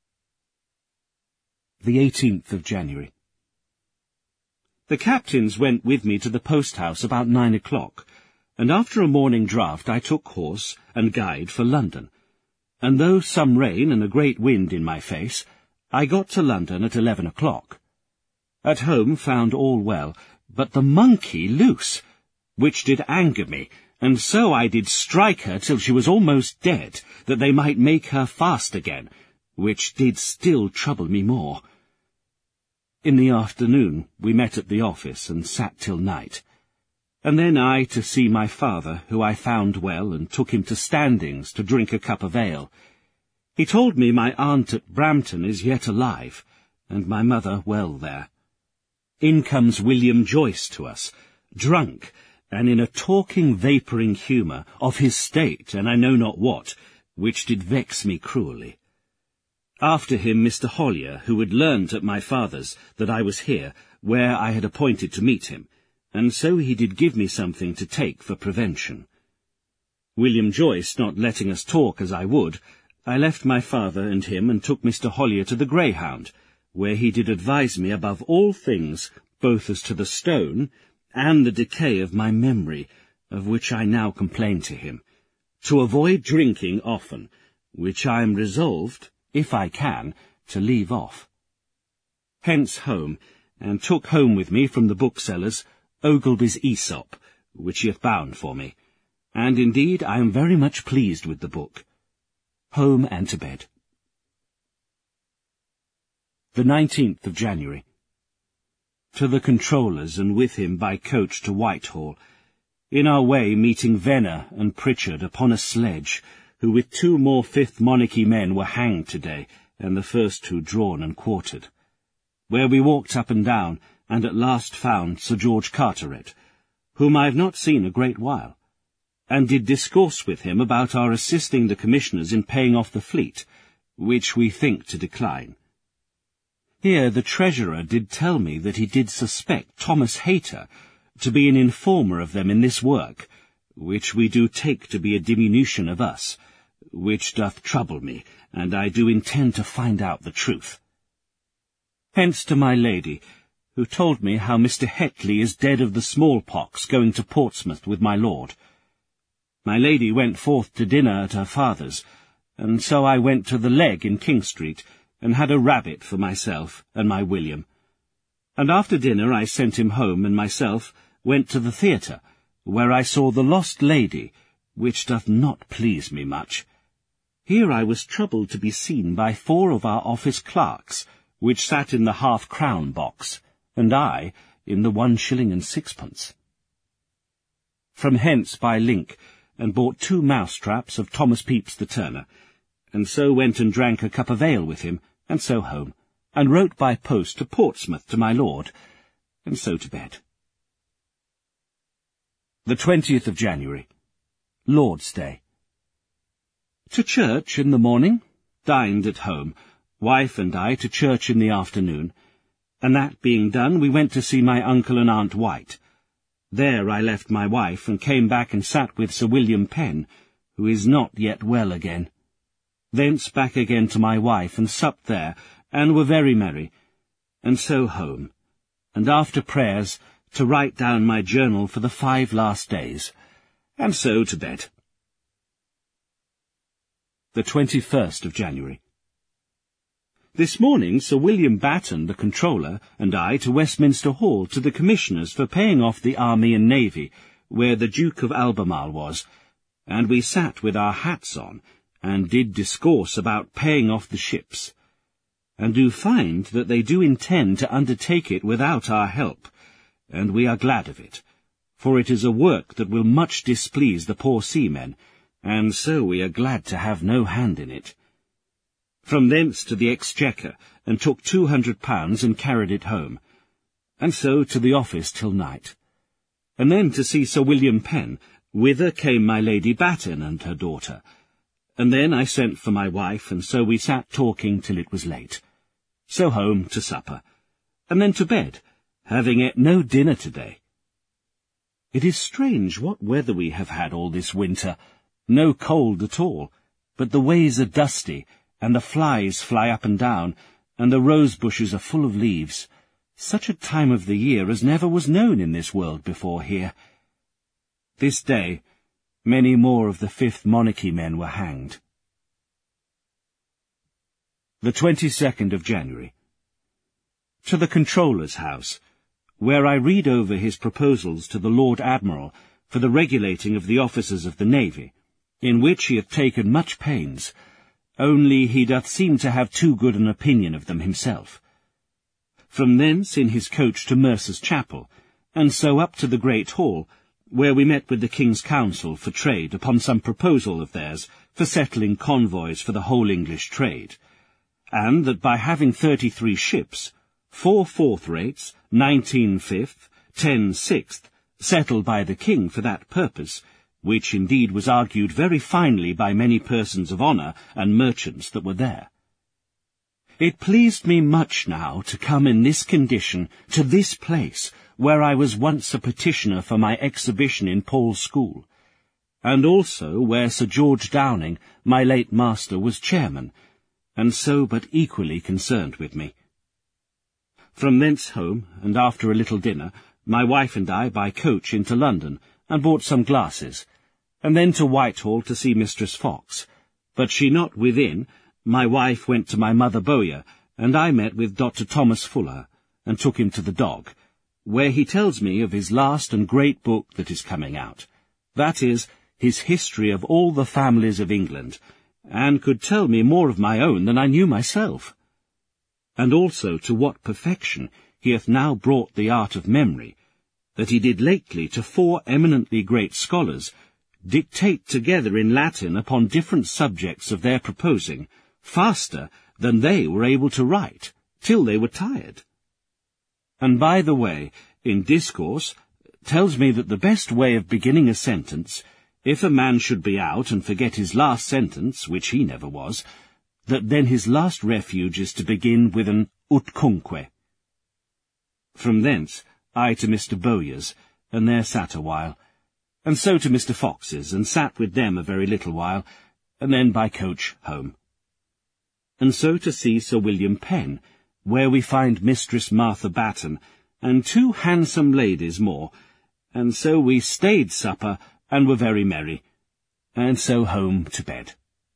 The 18th of January. The captains went with me to the post-house about 9 o'clock, and after a morning draught I took horse and guide for London, and though some rain and a great wind in my face, I got to London at 11 o'clock. At home found all well, but the monkey loose, which did anger me, and so I did strike her till she was almost dead, that they might make her fast again, which did still trouble me more. In the afternoon we met at the office, and sat till night. And then I to see my father, who I found well, and took him to Standings to drink a cup of ale. He told me my aunt at Brampton is yet alive, and my mother well there. In comes William Joyce to us, drunk, and in a talking vapouring humour, of his state, and I know not what, which did vex me cruelly. After him Mr. Hollier, who had learnt at my father's that I was here, where I had appointed to meet him, and so he did give me something to take for prevention. William Joyce not letting us talk as I would, I left my father and him, and took Mr. Hollier to the Greyhound, where he did advise me above all things, both as to the stone, and the decay of my memory, of which I now complain to him, to avoid drinking often, which I am resolved, if I can, to leave off. Hence home, and took home with me from the bookseller's Ogilby's Aesop, which he hath bound for me, and indeed I am very much pleased with the book. Home and to bed. The 19th of January. To the Controller's, and with him by coach to Whitehall, in our way meeting Venner and Pritchard upon a sledge, who with 2 more Fifth Monarchy men were hanged to-day, and the first 2 drawn and quartered. Where we walked up and down, and at last found Sir George Carteret, whom I have not seen a great while, and did discourse with him about our assisting the Commissioners in paying off the fleet, which we think to decline. Here the Treasurer did tell me that he did suspect Thomas Hayter to be an informer of them in this work, which we do take to be a diminution of us, which doth trouble me, and I do intend to find out the truth. Hence to my lady, who told me how Mr. Hetley is dead of the smallpox, going to Portsmouth with my lord. My lady went forth to dinner at her father's, and so I went to the Leg in King Street, and had a rabbit for myself and my William. And after dinner I sent him home, and myself went to the theatre, where I saw The Lost Lady, which doth not please me much. Here I was troubled to be seen by 4 of our office clerks, which sat in the half-crown box, and I in the 1 shilling and 6pence. From hence by link, and bought 2 mousetraps of Thomas Pepys the turner, and so went and drank a cup of ale with him, and so home, and wrote by post to Portsmouth to my lord, and so to bed. The 20th of January. Lord's Day. To church in the morning, dined at home, wife and I to church in the afternoon, and that being done, we went to see my uncle and Aunt White. There I left my wife, and came back and sat with Sir William Penn, who is not yet well again. Thence back again to my wife, and supped there, and were very merry, and so home, and after prayers to write down my journal for the 5 last days, and so to bed. The 21st of January. This morning Sir William Batten, the Controller, and I to Westminster Hall to the Commissioners for paying off the Army and Navy, where the Duke of Albemarle was, and we sat with our hats on, and did discourse about paying off the ships, and do find that they do intend to undertake it without our help, and we are glad of it, for it is a work that will much displease the poor seamen, and so we are glad to have no hand in it. From thence to the Exchequer, and took £200 and carried it home, and so to the office till night, and then to see Sir William Penn, whither came my Lady Batten and her daughter, and then I sent for my wife, and so we sat talking till it was late. So home to supper, and then to bed, having ate no dinner to-day. It is strange what weather we have had all this winter, no cold at all, but the ways are dusty, and the flies fly up and down, and the rose bushes are full of leaves. Such a time of the year as never was known in this world before here. This day many more of the Fifth Monarchy men were hanged. The 22nd of January. To the Controller's house, where I read over his proposals to the Lord Admiral for the regulating of the officers of the Navy, in which he hath taken much pains, only he doth seem to have too good an opinion of them himself. From thence in his coach to Mercer's Chapel, and so up to the Great Hall, where we met with the King's Council for trade upon some proposal of theirs for settling convoys for the whole English trade, and that by having 33 ships, 4 fourth rates, 19 fifth, 10 sixth, settled by the King for that purpose, which indeed was argued very finely by many persons of honour and merchants that were there. It pleased me much now to come in this condition to this place, where I was once a petitioner for my exhibition in Paul's School, and also where Sir George Downing, my late master, was chairman, and so but equally concerned with me. From thence home, and after a little dinner, my wife and I by coach into London, and bought some glasses, and then to Whitehall to see Mistress Fox. But she not within, my wife went to my mother Bowyer, and I met with Dr. Thomas Fuller, and took him to the Dog, where he tells me of his last and great book that is coming out, that is, his history of all the families of England, and could tell me more of my own than I knew myself. And also to what perfection he hath now brought the art of memory, that he did lately to 4 eminently great scholars dictate together in Latin upon different subjects of their proposing, faster than they were able to write, till they were tired. And by the way, in discourse, tells me that the best way of beginning a sentence, if a man should be out and forget his last sentence, which he never was, that then his last refuge is to begin with an utcunque. From thence I to Mr. Bowyer's, and there sat a while, and so to Mr. Fox's, and sat with them a very little while, and then by coach home. And so to see Sir William Penn, where we find Mistress Martha Batten, and 2 handsome ladies more, and so we stayed supper, and were very merry, and so home to bed.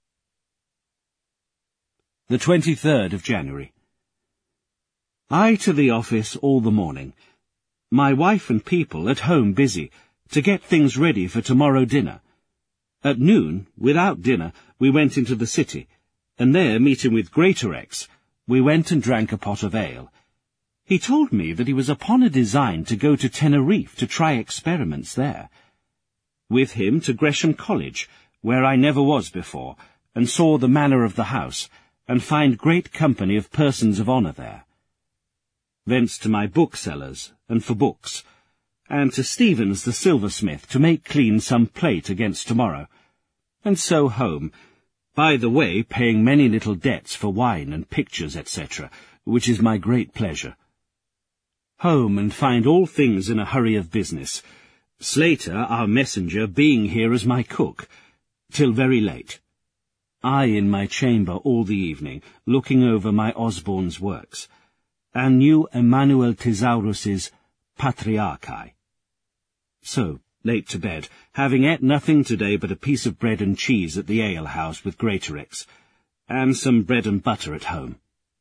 The 23rd of January. I to the office all the morning. My wife and people at home busy, to get things ready for tomorrow dinner. At noon, without dinner, we went into the city, and there, meeting with Greatorex, we went and drank a pot of ale. He told me that he was upon a design to go to Tenerife to try experiments there. With him to Gresham College, where I never was before, and saw the manner of the house, and find great company of persons of honour there. Thence to my booksellers, and for books, and to Stevens the silversmith to make clean some plate against tomorrow, and so home, by the way paying many little debts for wine and pictures, etc., which is my great pleasure. Home, and find all things in a hurry of business, Slater, our messenger, being here as my cook, till very late. I in my chamber all the evening, looking over my Osborne's works, and knew Emmanuel Thesaurus's Patriarchae. So, late to bed, having ate nothing today but a piece of bread and cheese at the ale-house with Greatorex, and some bread and butter at home.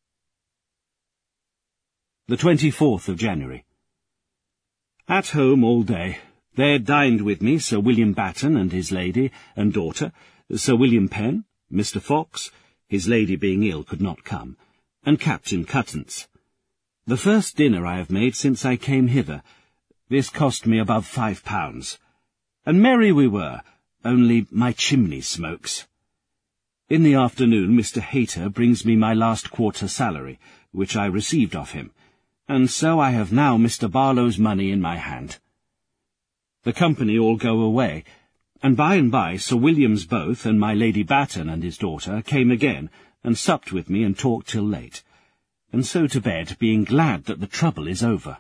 The 24th of January. At home all day. There dined with me Sir William Batten and his lady and daughter, Sir William Penn, Mr. Fox, his lady being ill could not come, and Captain Cuttance. The first dinner I have made since I came hither. This cost me above £5. And merry we were, only my chimney smokes. In the afternoon Mr. Hayter brings me my last quarter salary, which I received of him, and so I have now Mr. Barlow's money in my hand. The company all go away, and by Sir Williams both and my Lady Batten and his daughter came again, and supped with me and talked till late, and so to bed, being glad that the trouble is over.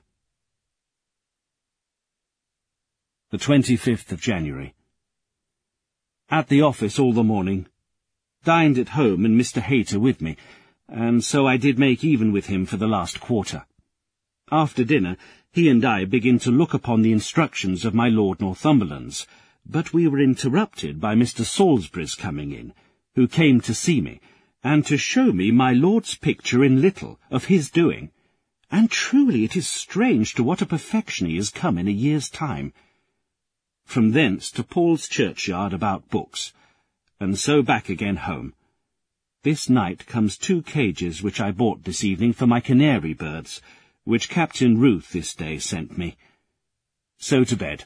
The 25th of January. At the office all the morning. Dined at home, and Mr. Hayter with me, and so I did make even with him for the last quarter. After dinner, he and I begin to look upon the instructions of my Lord Northumberland's, but we were interrupted by Mr. Salisbury's coming in, who came to see me, and to show me my Lord's picture in little, of his doing. And truly it is strange to what a perfection he has come in a year's time. From thence to Paul's churchyard about books, and so back again home. This night comes 2 cages which I bought this evening for my canary birds, which Captain Ruth this day sent me. So to bed.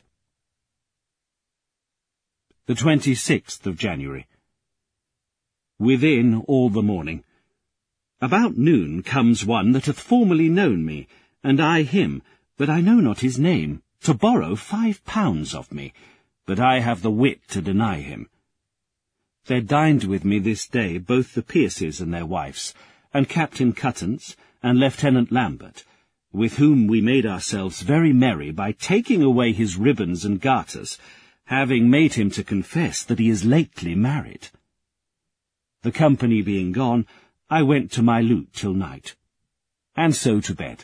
The 26th of January. Within all the morning. About noon comes one that hath formerly known me, and I him, but I know not his name, to borrow £5 of me, but I have the wit to deny him. There dined with me this day both the Pierces and their wives, and Captain Cuttance, and Lieutenant Lambert, with whom we made ourselves very merry by taking away his ribbons and garters, having made him to confess that he is lately married. The company being gone, I went to my lute till night, and so to bed.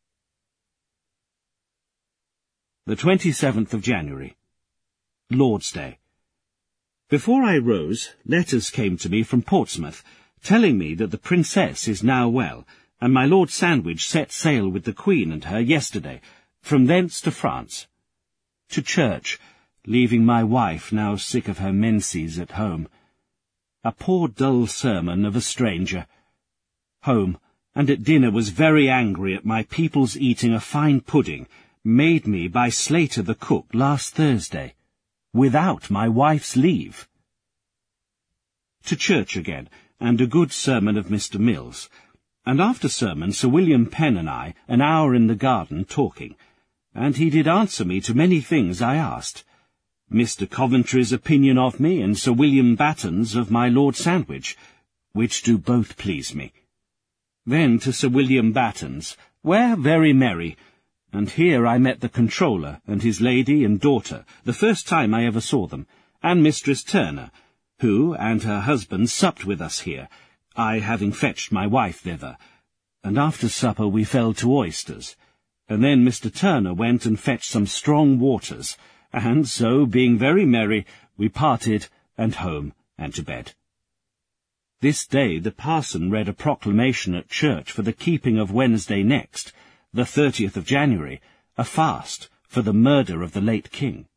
The 27th of January, Lord's Day. Before I rose, letters came to me from Portsmouth, telling me that the Princess is now well, and my Lord Sandwich set sail with the Queen and her yesterday, from thence to France. To church, leaving my wife now sick of her menses at home. A poor dull sermon of a stranger. Home, and at dinner was very angry at my people's eating a fine pudding, made me by Slater the cook last Thursday, without my wife's leave. To church again, and a good sermon of Mr. Mills, and after sermon Sir William Penn and I an hour in the garden talking, and he did answer me to many things I asked. Mr. Coventry's opinion of me, and Sir William Batten's of my Lord Sandwich, which do both please me. Then to Sir William Batten's, where very merry, and here I met the Controller and his lady and daughter, the first time I ever saw them, and Mistress Turner, who and her husband supped with us here, I having fetched my wife thither, and after supper we fell to oysters, and then Mr. Turner went and fetched some strong waters, and so, being very merry, we parted, and home, and to bed. This day the parson read a proclamation at church for the keeping of Wednesday next, the 30th of January, a fast for the murder of the late king.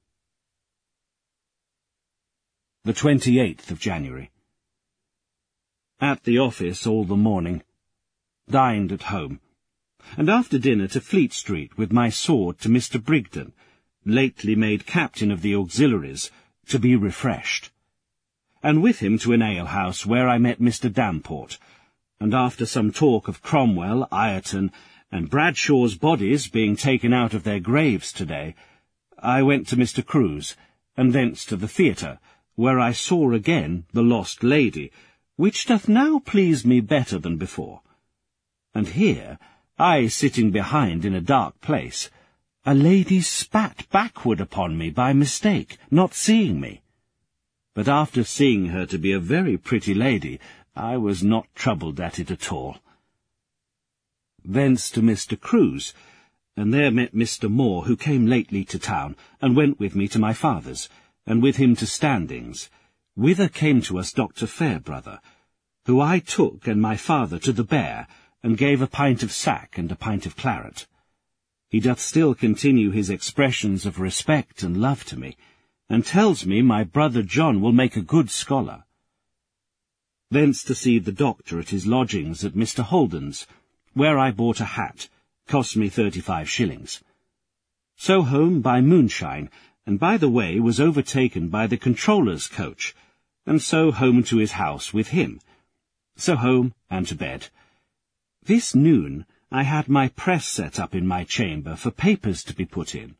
The 28th of January. At the office all the morning. Dined at home, and after dinner to Fleet Street with my sword to Mr. Brigden, lately made captain of the auxiliaries, to be refreshed, and with him to an alehouse where I met Mr. Damport, and after some talk of Cromwell, Ireton, and Bradshaw's bodies being taken out of their graves today, I went to Mr. Crewe's, and thence to the theatre, where I saw again the Lost Lady, which doth now please me better than before. And here, I sitting behind in a dark place, a lady spat backward upon me by mistake, not seeing me. But after seeing her to be a very pretty lady, I was not troubled at it at all. Thence to Mr. Crewe's, and there met Mr. Moore, who came lately to town, and went with me to my father's, and with him to Standings, whither came to us Dr. Fairbrother, who I took and my father to the Bear, and gave a pint of sack and a pint of claret. He doth still continue his expressions of respect and love to me, and tells me my brother John will make a good scholar. Thence to see the doctor at his lodgings at Mr. Holden's, where I bought a hat, cost me 35 shillings. So home by moonshine, and by the way was overtaken by the Controller's coach, and so home to his house with him. So home and to bed. This noon I had my press set up in my chamber for papers to be put in.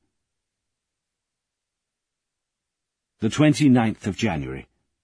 The 29th of January.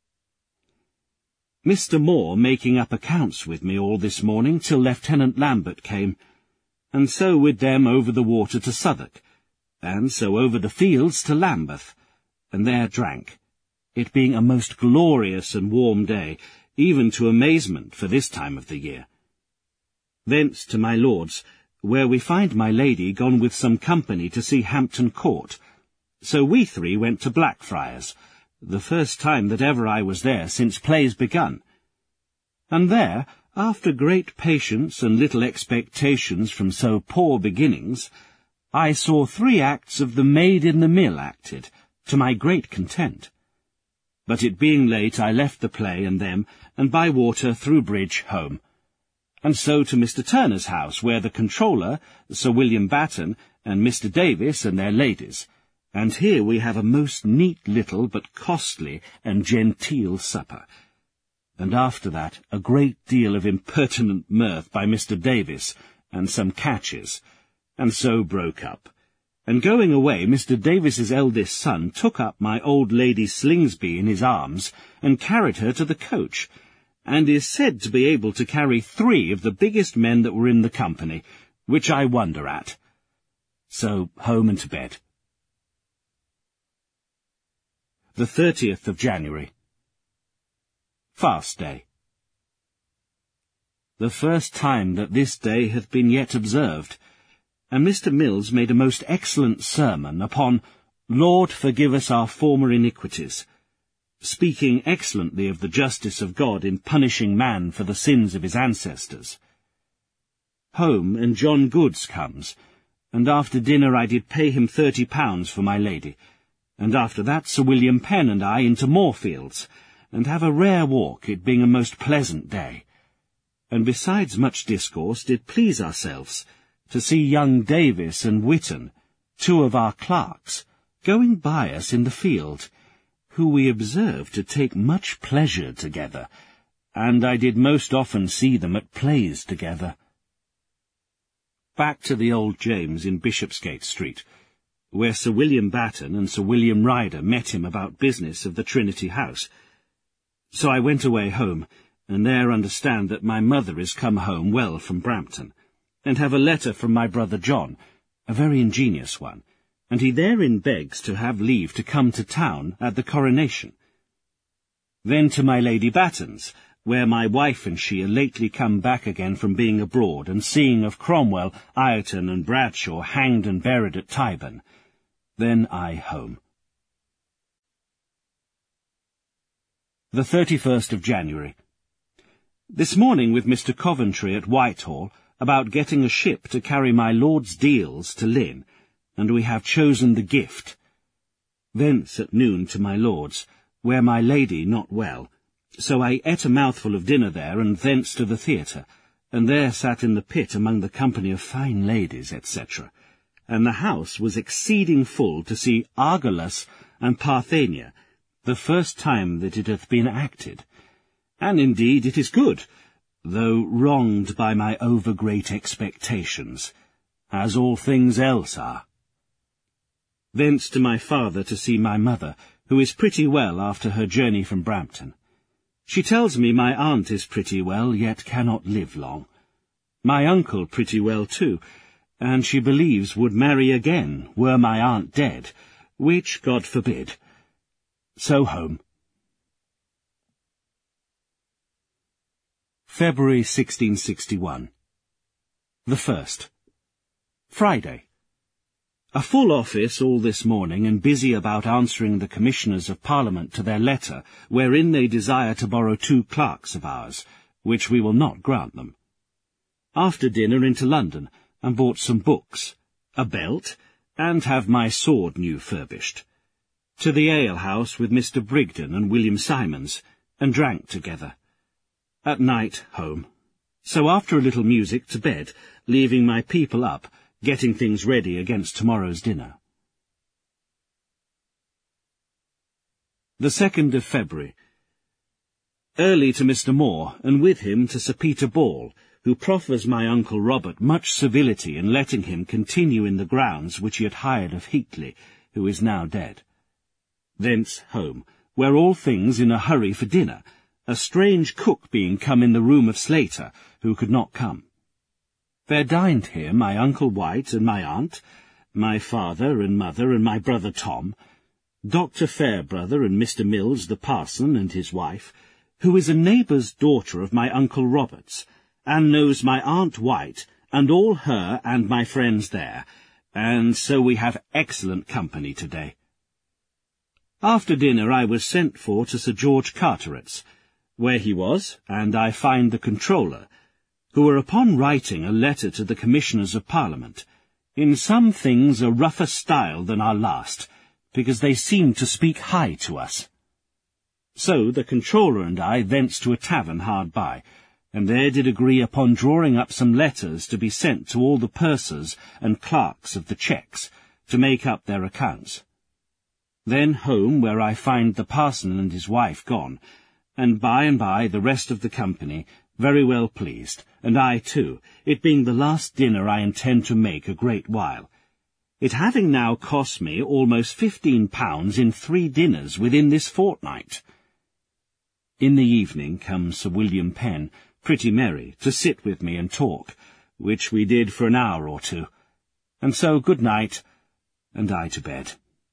Mr. Moore making up accounts with me all this morning till Lieutenant Lambert came, and so with them over the water to Southwark, and so over the fields to Lambeth, and there drank, it being a most glorious and warm day, even to amazement for this time of the year. Thence to my lord's, where we find my lady gone with some company to see Hampton Court. So we 3 went to Blackfriars, the first time that ever I was there since plays begun. And there, after great patience and little expectations from so poor beginnings, I saw 3 acts of The Maid in the Mill acted, to my great content. But it being late, I left the play and them, and by water through bridge home. And so to Mr. Turner's house, where the controller, Sir William Batten, and Mr. Davis and their ladies, and here we have a most neat little but costly and genteel supper. And after that a great deal of impertinent mirth by Mr. Davis, and some catches, and so broke up. And going away, Mr. Davis's eldest son took up my old Lady Slingsby in his arms, and carried her to the coach, and is said to be able to carry 3 of the biggest men that were in the company, which I wonder at. So home and to bed. The 30th of January. Fast Day. The first time that this day hath been yet observed, and Mr. Mills made a most excellent sermon upon Lord, forgive us our former iniquities, speaking excellently of the justice of God in punishing man for the sins of his ancestors. Home, and John Goods comes, and after dinner I did pay him £30 for my lady, and after that Sir William Penn and I into Moorfields, and have a rare walk, it being a most pleasant day. And besides much discourse, did please ourselves to see young Davis and Whitton, 2 of our clerks, going by us in the field, who we observed to take much pleasure together, and I did most often see them at plays together. Back to the Old James in Bishopsgate Street, where Sir William Batten and Sir William Ryder met him about business of the Trinity House. So I went away home, and there understand that my mother is come home well from Brampton, and have a letter from my brother John, a very ingenious one, and he therein begs to have leave to come to town at the coronation. Then to my Lady Batten's, where my wife and she are lately come back again from being abroad, and seeing of Cromwell, Ireton, and Bradshaw hanged and buried at Tyburn. Then I home. The 31st of January. This morning with Mr. Coventry at Whitehall, about getting a ship to carry my Lord's deals to Lynn, and we have chosen the Gift. Thence at noon to my Lord's, where my lady not well, so I ate a mouthful of dinner there, and thence to the theatre, and there sat in the pit among the company of fine ladies, etc., and the house was exceeding full to see Argolas and Parthenia, the first time that it hath been acted. And indeed it is good, though wronged by my over-great expectations, as all things else are. Thence to my father to see my mother, who is pretty well after her journey from Brampton. She tells me my aunt is pretty well, yet cannot live long. My uncle pretty well too, and she believes would marry again, were my aunt dead, which God forbid. So home. February 1661. The 1st. Friday. A full office all this morning, and busy about answering the Commissioners of Parliament to their letter, wherein they desire to borrow 2 clerks of ours, which we will not grant them. After dinner into London, and bought some books, a belt, and have my sword new furbished. To the ale-house with Mr. Brigden and William Simons, and drank together. At night home. So after a little music to bed, leaving my people up, getting things ready against tomorrow's dinner. The 2nd of February. Early to Mr. Moore, and with him to Sir Peter Ball, who proffers my uncle Robert much civility in letting him continue in the grounds which he had hired of Heatley, who is now dead. Thence home, where all things in a hurry for dinner, a strange cook being come in the room of Slater, who could not come. There dined here my uncle White and my aunt, my father and mother and my brother Tom, Dr. Fairbrother and Mr. Mills the parson and his wife, who is a neighbour's daughter of my uncle Robert's, and knows my aunt White, and all her and my friends there, and so we have excellent company to-day. After dinner I was sent for to Sir George Carteret's, where he was, and I find the Controller, who were upon writing a letter to the Commissioners of Parliament, in some things a rougher style than our last, because they seemed to speak high to us. So the Controller and I thence to a tavern hard by, and there did agree upon drawing up some letters to be sent to all the pursers and clerks of the checks, to make up their accounts. Then home, where I find the parson and his wife gone, and by the rest of the company, very well pleased, and I too, it being the last dinner I intend to make a great while, it having now cost me almost £15 in 3 dinners within this fortnight. In the evening comes Sir William Penn, pretty merry, to sit with me and talk, which we did for an hour or 2, and so good night, and I to bed.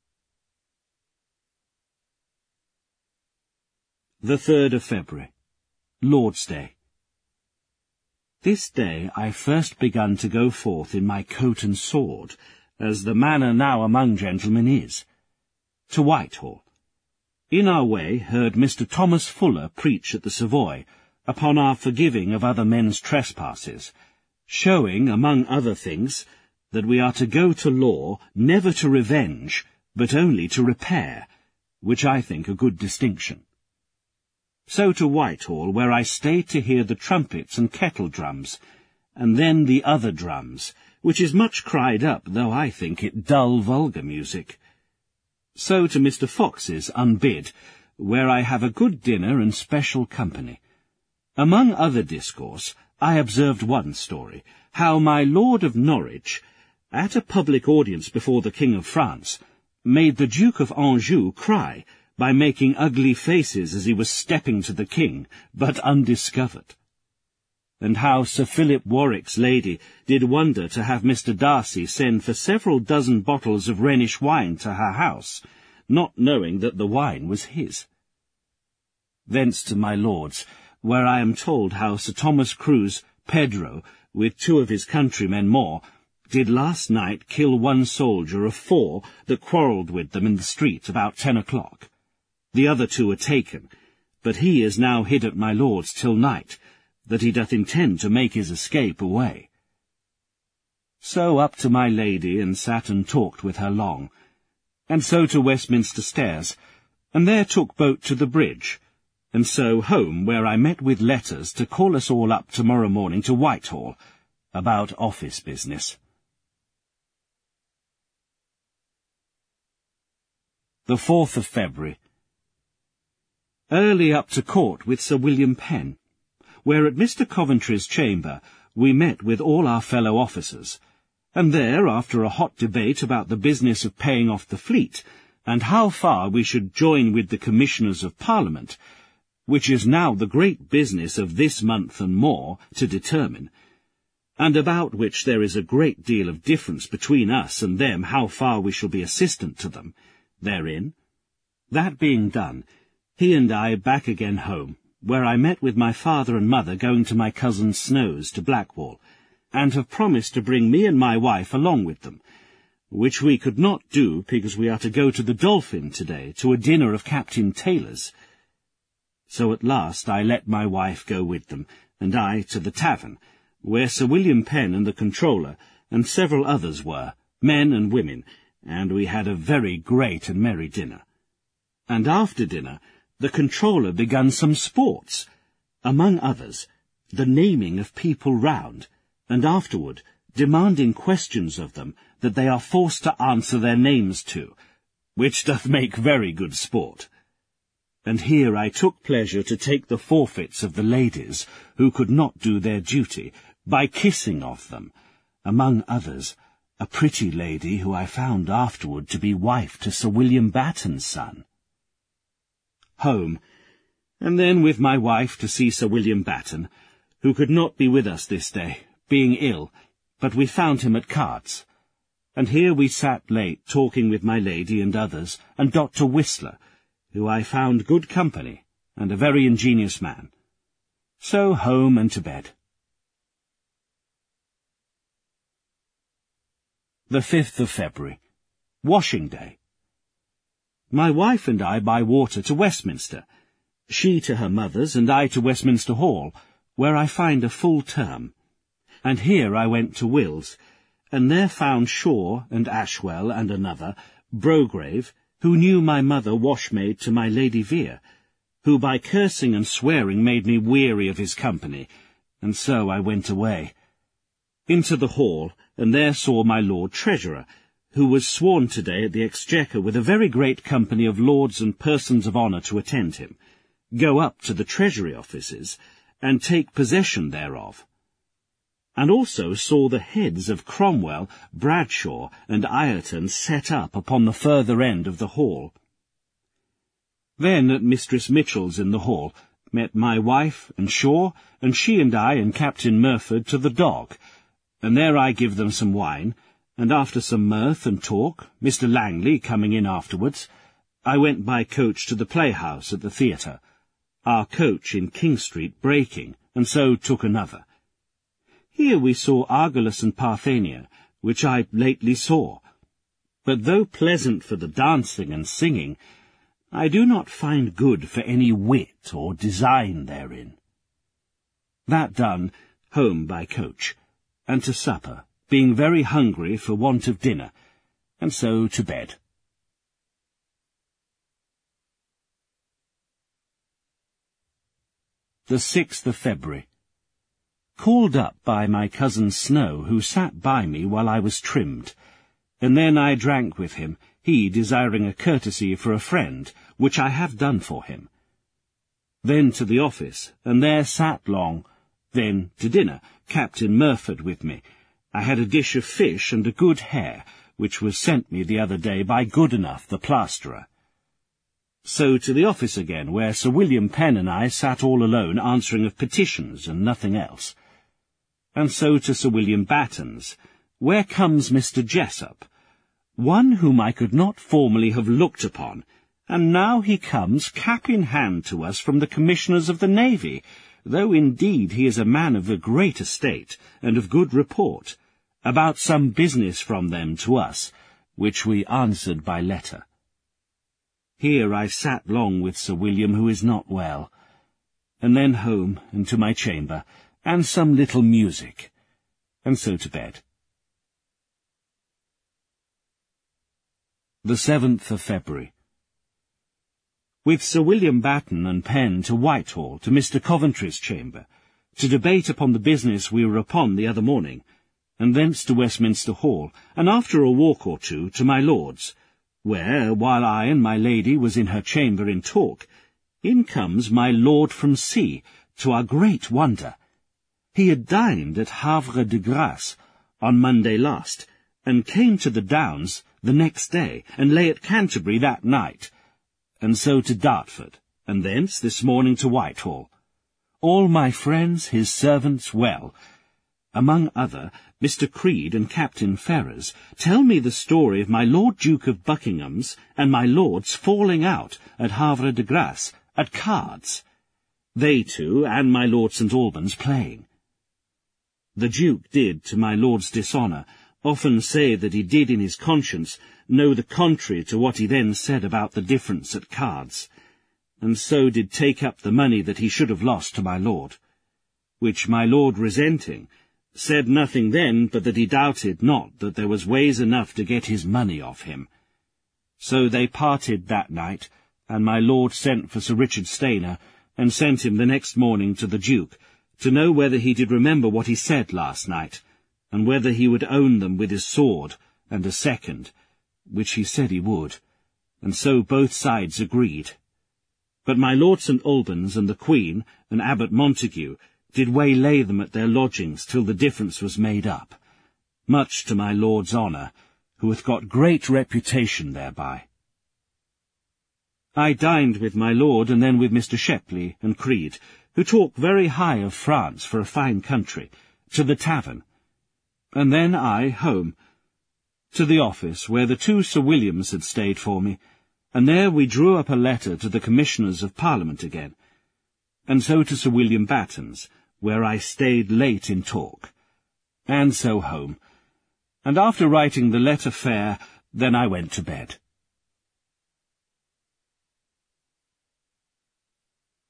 The 3rd of February, Lord's Day. This day I first begun to go forth in my coat and sword, as the manner now among gentlemen is, to Whitehall. In our way heard Mr. Thomas Fuller preach at the Savoy, upon our forgiving of other men's trespasses, showing, among other things, that we are to go to law, never to revenge, but only to repair, which I think a good distinction. So to Whitehall, where I stayed to hear the trumpets and kettle drums, and then the other drums, which is much cried up, though I think it dull vulgar music. So to Mr. Fox's, unbid, where I have a good dinner and special company. Among other discourse, I observed one story, how my Lord of Norwich, at a public audience before the King of France, made the Duke of Anjou cry, by making ugly faces as he was stepping to the king, but undiscovered. And how Sir Philip Warwick's lady did wonder to have Mr. Darcy send for several dozen bottles of Rhenish wine to her house, not knowing that the wine was his. Thence to my lord's, where I am told how Sir Thomas Cruise, Pedro, with 2 of his countrymen more, did last night kill one soldier of 4 that quarrelled with them in the street about 10 o'clock. The other 2 are taken, but he is now hid at my lord's till night, that he doth intend to make his escape away. So up to my lady, and sat and talked with her long, and so to Westminster Stairs, and there took boat to the bridge, and so home, where I met with letters to call us all up tomorrow morning to Whitehall, about office business. The 4th of February. Early up to court with Sir William Penn, where at Mr. Coventry's chamber we met with all our fellow officers, and there, after a hot debate about the business of paying off the fleet, and how far we should join with the Commissioners of Parliament, which is now the great business of this month and more to determine, and about which there is a great deal of difference between us and them how far we shall be assistant to them therein. That being done, he and I back again home, where I met with my father and mother going to my cousin Snow's to Blackwall, and have promised to bring me and my wife along with them, which we could not do because we are to go to the Dolphin today to a dinner of Captain Taylor's. So at last I let my wife go with them, and I to the tavern, where Sir William Penn and the Controller and several others were, men and women, and we had a very great and merry dinner. And after dinner the Controller begun some sports, among others, the naming of people round, and afterward demanding questions of them that they are forced to answer their names to, which doth make very good sport. And here I took pleasure to take the forfeits of the ladies, who could not do their duty, by kissing of them, among others, a pretty lady who I found afterward to be wife to Sir William Batten's son. Home, and then with my wife to see Sir William Batten, who could not be with us this day, being ill, but we found him at cards. And here we sat late, talking with my lady and others, and Dr. Whistler, who I found good company, and a very ingenious man. So home and to bed. The 5th of February, Washing Day. My wife and I by water to Westminster, she to her mother's, and I to Westminster Hall, where I find a full term. And here I went to Will's, and there found Shaw and Ashwell and another, Brograve, who knew my mother washmaid to my Lady Vere, who by cursing and swearing made me weary of his company, and so I went away. Into the hall, and there saw my Lord Treasurer, who was sworn today at the Exchequer with a very great company of lords and persons of honour to attend him, go up to the Treasury offices, and take possession thereof. And also saw the heads of Cromwell, Bradshaw, and Ireton set up upon the further end of the hall. Then at Mistress Mitchell's in the hall met my wife and Shaw, and she and I and Captain Murford to the Dog, and there I give them some wine, and after some mirth and talk, Mr. Langley coming in afterwards, I went by coach to the playhouse at the theatre, our coach in King Street breaking, and so took another. Here we saw Argolis and Parthenia, which I lately saw. But though pleasant for the dancing and singing, I do not find good for any wit or design therein. That done, home by coach, and to supper, being very hungry for want of dinner, and so to bed. The 6th of February. Called up by my cousin Snow, who sat by me while I was trimmed, and then I drank with him, he desiring a courtesy for a friend, which I have done for him. Then to the office, and there sat long. Then to dinner, Captain Murford with me. I had a dish of fish and a good hare, which was sent me the other day by Goodenough the plasterer. So to the office again, where Sir William Penn and I sat all alone answering of petitions and nothing else. And so to Sir William Batten's, where comes Mr. Jessup, one whom I could not formerly have looked upon, and now he comes cap in hand to us from the Commissioners of the Navy, though indeed he is a man of a great estate and of good report, about some business from them to us, which we answered by letter. Here I sat long with Sir William, who is not well, and then home and to my chamber, and some little music, and so to bed. The 7th of February. With Sir William Batten and Penn to Whitehall, to Mr. Coventry's chamber, to debate upon the business we were upon the other morning, and thence to Westminster Hall, and after a walk or two to my lord's, where, while I and my lady was in her chamber in talk, in comes my lord from sea, to our great wonder. He had dined at Havre de Grace on Monday last, and came to the Downs the next day, and lay at Canterbury that night, and so to Dartford, and thence this morning to Whitehall. All my friends, his servants, well. Among other, Mr. Creed and Captain Ferrers tell me the story of my Lord Duke of Buckingham's and my lord's falling out at Havre de Grace, at cards, they two and my Lord St. Albans playing. The Duke did, to my lord's dishonour, often say that he did in his conscience know the contrary to what he then said about the difference at cards, and so did take up the money that he should have lost to my lord, which my lord resenting, said nothing then but that he doubted not that there was ways enough to get his money off him. So they parted that night, and my lord sent for Sir Richard Stainer, and sent him the next morning to the Duke, to know whether he did remember what he said last night, and whether he would own them with his sword, and a second, which he said he would, and so both sides agreed. But my Lord St. Albans and the Queen, and Abbot Montague, did waylay them at their lodgings till the difference was made up, much to my lord's honour, who hath got great reputation thereby. I dined with my lord, and then with Mr. Shepley and Creed, who talk very high of France for a fine country, to the tavern, and then I home, to the office, where the two Sir Williams had stayed for me, and there we drew up a letter to the Commissioners of Parliament again, and so to Sir William Batten's, where I stayed late in talk, and so home, and after writing the letter fair, then I went to bed.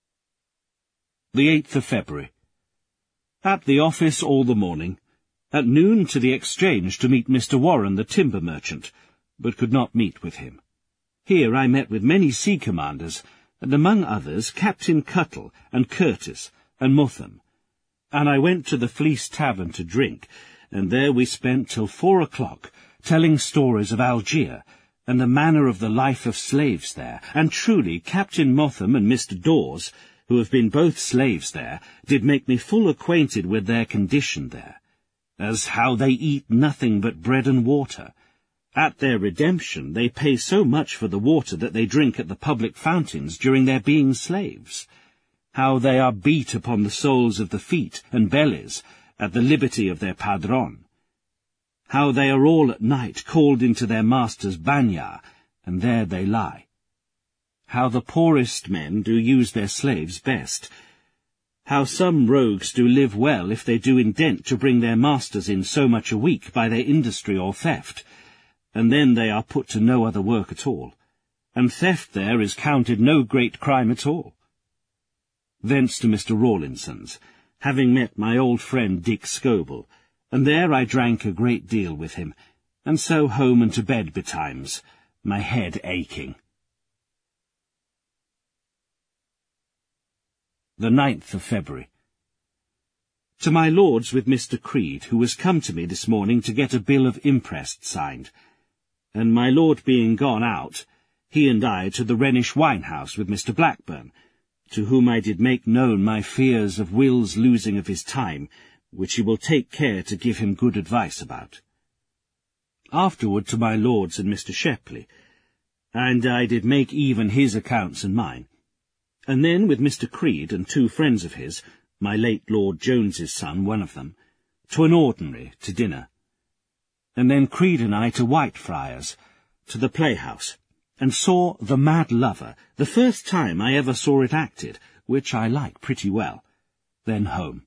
The 8th of February. At the office all the morning. At noon to the Exchange to meet Mr. Warren, the timber merchant, but could not meet with him. Here I met with many sea commanders, and among others Captain Cuttle and Curtis and Mutham. And I went to the Fleece Tavern to drink, and there we spent till 4 o'clock, telling stories of Algiers, and the manner of the life of slaves there, and truly Captain Motham and Mr. Dawes, who have been both slaves there, did make me full acquainted with their condition there, as how they eat nothing but bread and water. At their redemption they pay so much for the water that they drink at the public fountains during their being slaves, how they are beat upon the soles of the feet and bellies at the liberty of their padron, how they are all at night called into their master's banya, and there they lie, how the poorest men do use their slaves best, how some rogues do live well if they do indent to bring their masters in so much a week by their industry or theft, and then they are put to no other work at all, and theft there is counted no great crime at all. Thence to Mr. Rawlinson's, having met my old friend Dick Scobell, and there I drank a great deal with him, and so home and to bed betimes, my head aching. The 9th of February. To my lord's with Mr. Creed, who was come to me this morning to get a bill of imprest signed, and my lord being gone out, he and I to the Rhenish wine-house with Mr. Blackburn, to whom I did make known my fears of Will's losing of his time, which he will take care to give him good advice about. Afterward to my lord's and Mr. Shepley, and I did make even his accounts and mine, and then with Mr. Creed and 2 friends of his, my late Lord Jones's son, one of them, to an ordinary to dinner, and then Creed and I to Whitefriars, to the playhouse, and saw The Mad Lover, the first time I ever saw it acted, which I like pretty well, then home.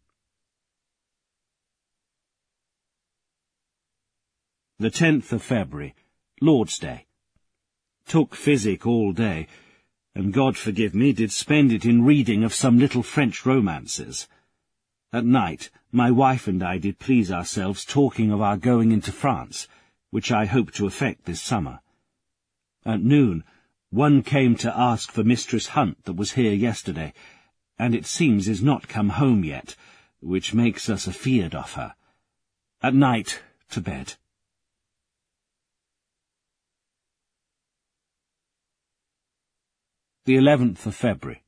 The 10th of February, Lord's Day. Took physic all day, and God forgive me, did spend it in reading of some little French romances. At night, my wife and I did please ourselves talking of our going into France, which I hope to effect this summer. At noon, one came to ask for Mistress Hunt that was here yesterday, and it seems is not come home yet, which makes us afeard of her. At night, to bed. The 11th of February.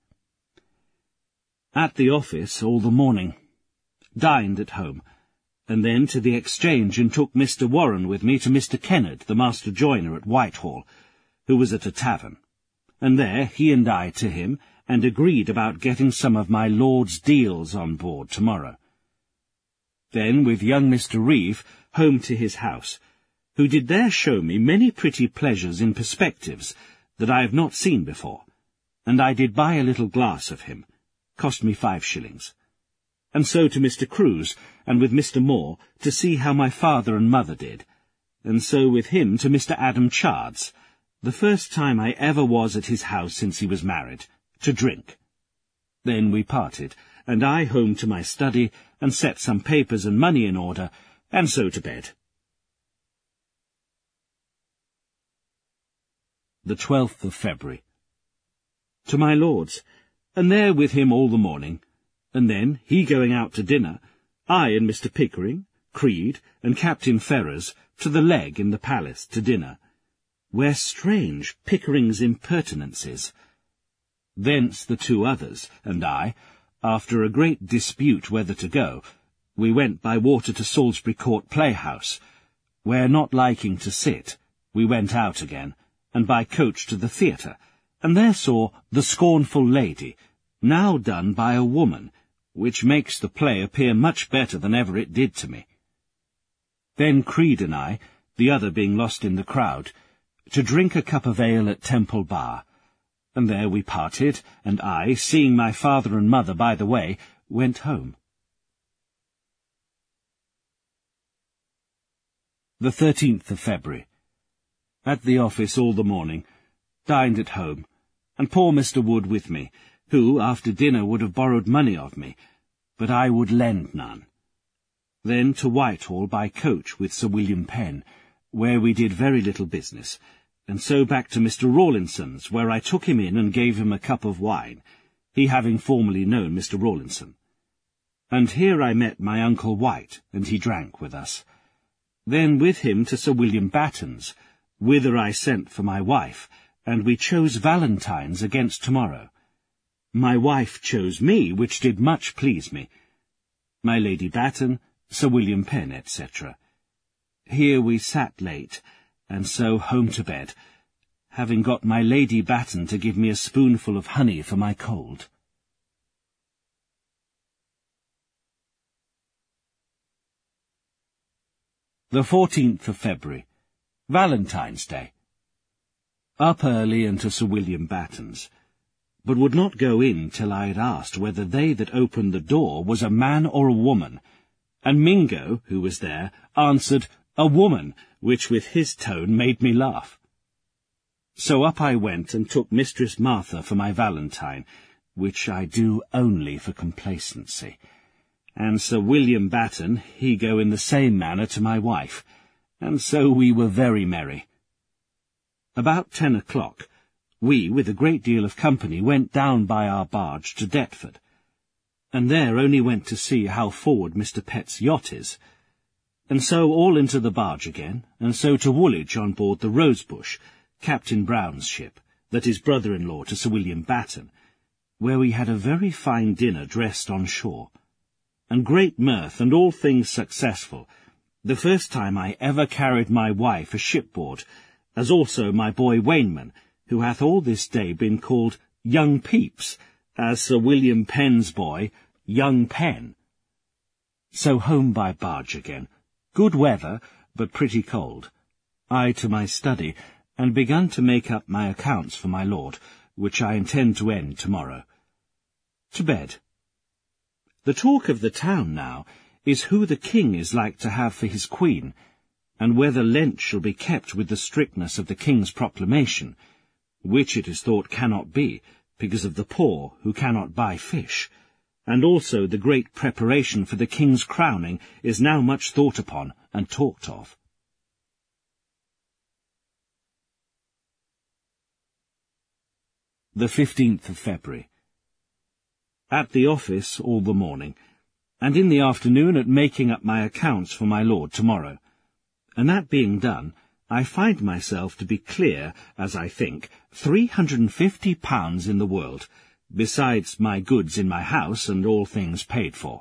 At the office all the morning. Dined at home, and then to the Exchange and took Mr. Warren with me to Mr. Kennard, the master joiner at Whitehall, who was at a tavern, and there he and I to him, and agreed about getting some of my lord's deals on board tomorrow. Then with young Mr. Reeve home to his house, who did there show me many pretty pleasures in perspectives that I have not seen before, and I did buy a little glass of him, cost me 5 shillings. And so to Mr. Cruse, and with Mr. Moore, to see how my father and mother did, and so with him to Mr. Adam Chard's, the first time I ever was at his house since he was married, to drink. Then we parted, and I home to my study, and set some papers and money in order, and so to bed. The 12th of February. To my lord's, and there with him all the morning, and then, he going out to dinner, I and Mr. Pickering, Creed, and Captain Ferrers, to the Leg in the palace to dinner, where strange Pickering's impertinences. Thence the 2 others, and I, after a great dispute whether to go, we went by water to Salisbury Court Playhouse, where not liking to sit, we went out again, and by coach to the theatre, and there saw The Scornful Lady, now done by a woman, which makes the play appear much better than ever it did to me. Then Creed and I, the other being lost in the crowd, to drink a cup of ale at Temple Bar, and there we parted, and I, seeing my father and mother by the way, went home. The 13th of February. At the office all the morning, dined at home, and poor Mr. Wood with me, who after dinner would have borrowed money of me, but I would lend none. Then to Whitehall by coach with Sir William Penn, where we did very little business, and so back to Mr. Rawlinson's, where I took him in and gave him a cup of wine, he having formerly known Mr. Rawlinson. And here I met my uncle White, and he drank with us. Then with him to Sir William Batten's, whither I sent for my wife, and we chose Valentines against tomorrow. My wife chose me, which did much please me. My Lady Batten, Sir William Penn, etc. Here we sat late, and so home to bed, having got my Lady Batten to give me a spoonful of honey for my cold. The 14th of February, Valentine's Day. Up early and to Sir William Batten's, but would not go in till I had asked whether they that opened the door was a man or a woman, and Mingo, who was there, answered, "A woman," which with his tone made me laugh. So up I went and took Mistress Martha for my Valentine, which I do only for complacency, and Sir William Batten, he go in the same manner to my wife, and so we were very merry. About 10 o'clock, we, with a great deal of company, went down by our barge to Deptford, and there only went to see how forward Mr. Pett's yacht is, and so all into the barge again, and so to Woolwich on board the Rosebush, Captain Brown's ship, that is brother-in-law to Sir William Batten, where we had a very fine dinner dressed on shore, and great mirth, and all things successful, the first time I ever carried my wife a shipboard, as also my boy Wainman, who hath all this day been called Young Pepys, as Sir William Penn's boy, Young Penn. So home by barge again, good weather, but pretty cold. I to my study, and begun to make up my accounts for my lord, which I intend to end tomorrow. To bed. The talk of the town now is who the king is like to have for his queen, and whether Lent shall be kept with the strictness of the king's proclamation, which it is thought cannot be, because of the poor who cannot buy fish, and also the great preparation for the king's crowning is now much thought upon and talked of. The 15th of February. At the office all the morning, and in the afternoon at making up my accounts for my lord tomorrow, and that being done, I find myself to be clear, as I think, £350 in the world, besides my goods in my house and all things paid for.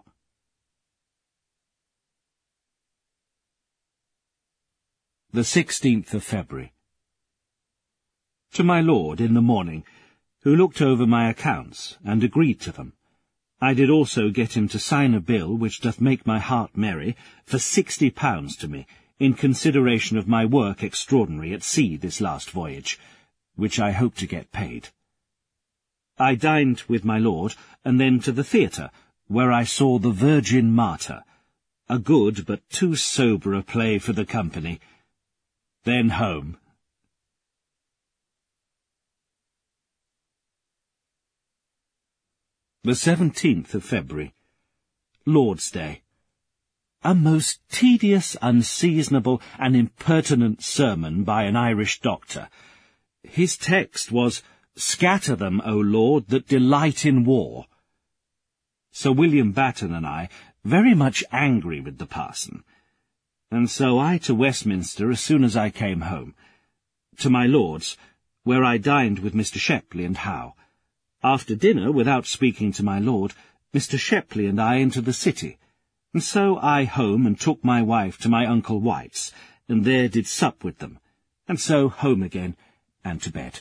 The 16th of February. To my lord in the morning, who looked over my accounts, and agreed to them. I did also get him to sign a bill which doth make my heart merry, for £60 to me, in consideration of my work extraordinary at sea this last voyage, which I hope to get paid. I dined with my lord, and then to the theatre, where I saw The Virgin Martyr, a good but too sober a play for the company. Then home. The 17th of February, Lord's Day. A most tedious, unseasonable, and impertinent sermon by an Irish doctor. His text was, "Scatter them, O Lord, that delight in war." Sir William Batten and I very much angry with the parson, and so I to Westminster as soon as I came home, to my lord's, where I dined with Mr. Shepley and Howe. After dinner, without speaking to my lord, Mr. Shepley and I into the city, and so I home and took my wife to my uncle White's, and there did sup with them, and so home again, and to bed.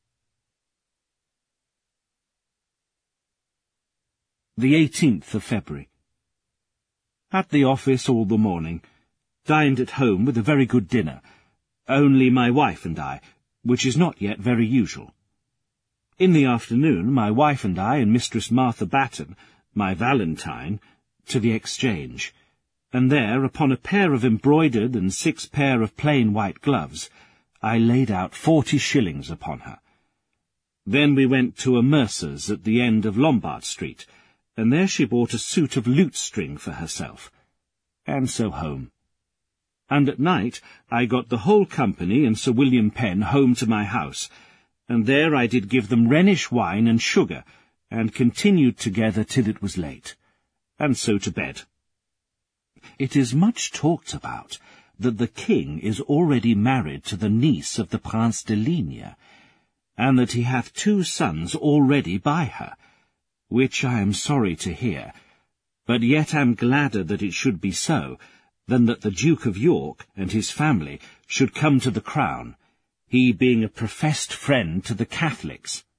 The 18th of February. At the office all the morning, dined at home with a very good dinner, only my wife and I, which is not yet very usual. In the afternoon, my wife and I and Mistress Martha Batten, my Valentine, to the Exchange, and there, upon a pair of embroidered and 6 pair of plain white gloves, I laid out 40 shillings upon her. Then we went to a mercer's at the end of Lombard Street, and there she bought a suit of lute-string for herself, and so home. And at night I got the whole company and Sir William Penn home to my house, and there I did give them Rhenish wine and sugar, and continued together till it was late, and so to bed. It is much talked about that the king is already married to the niece of the Prince de Ligne, and that he hath 2 sons already by her, which I am sorry to hear, but yet am gladder that it should be so, than that the Duke of York and his family should come to the crown, he being a professed friend to the Catholics.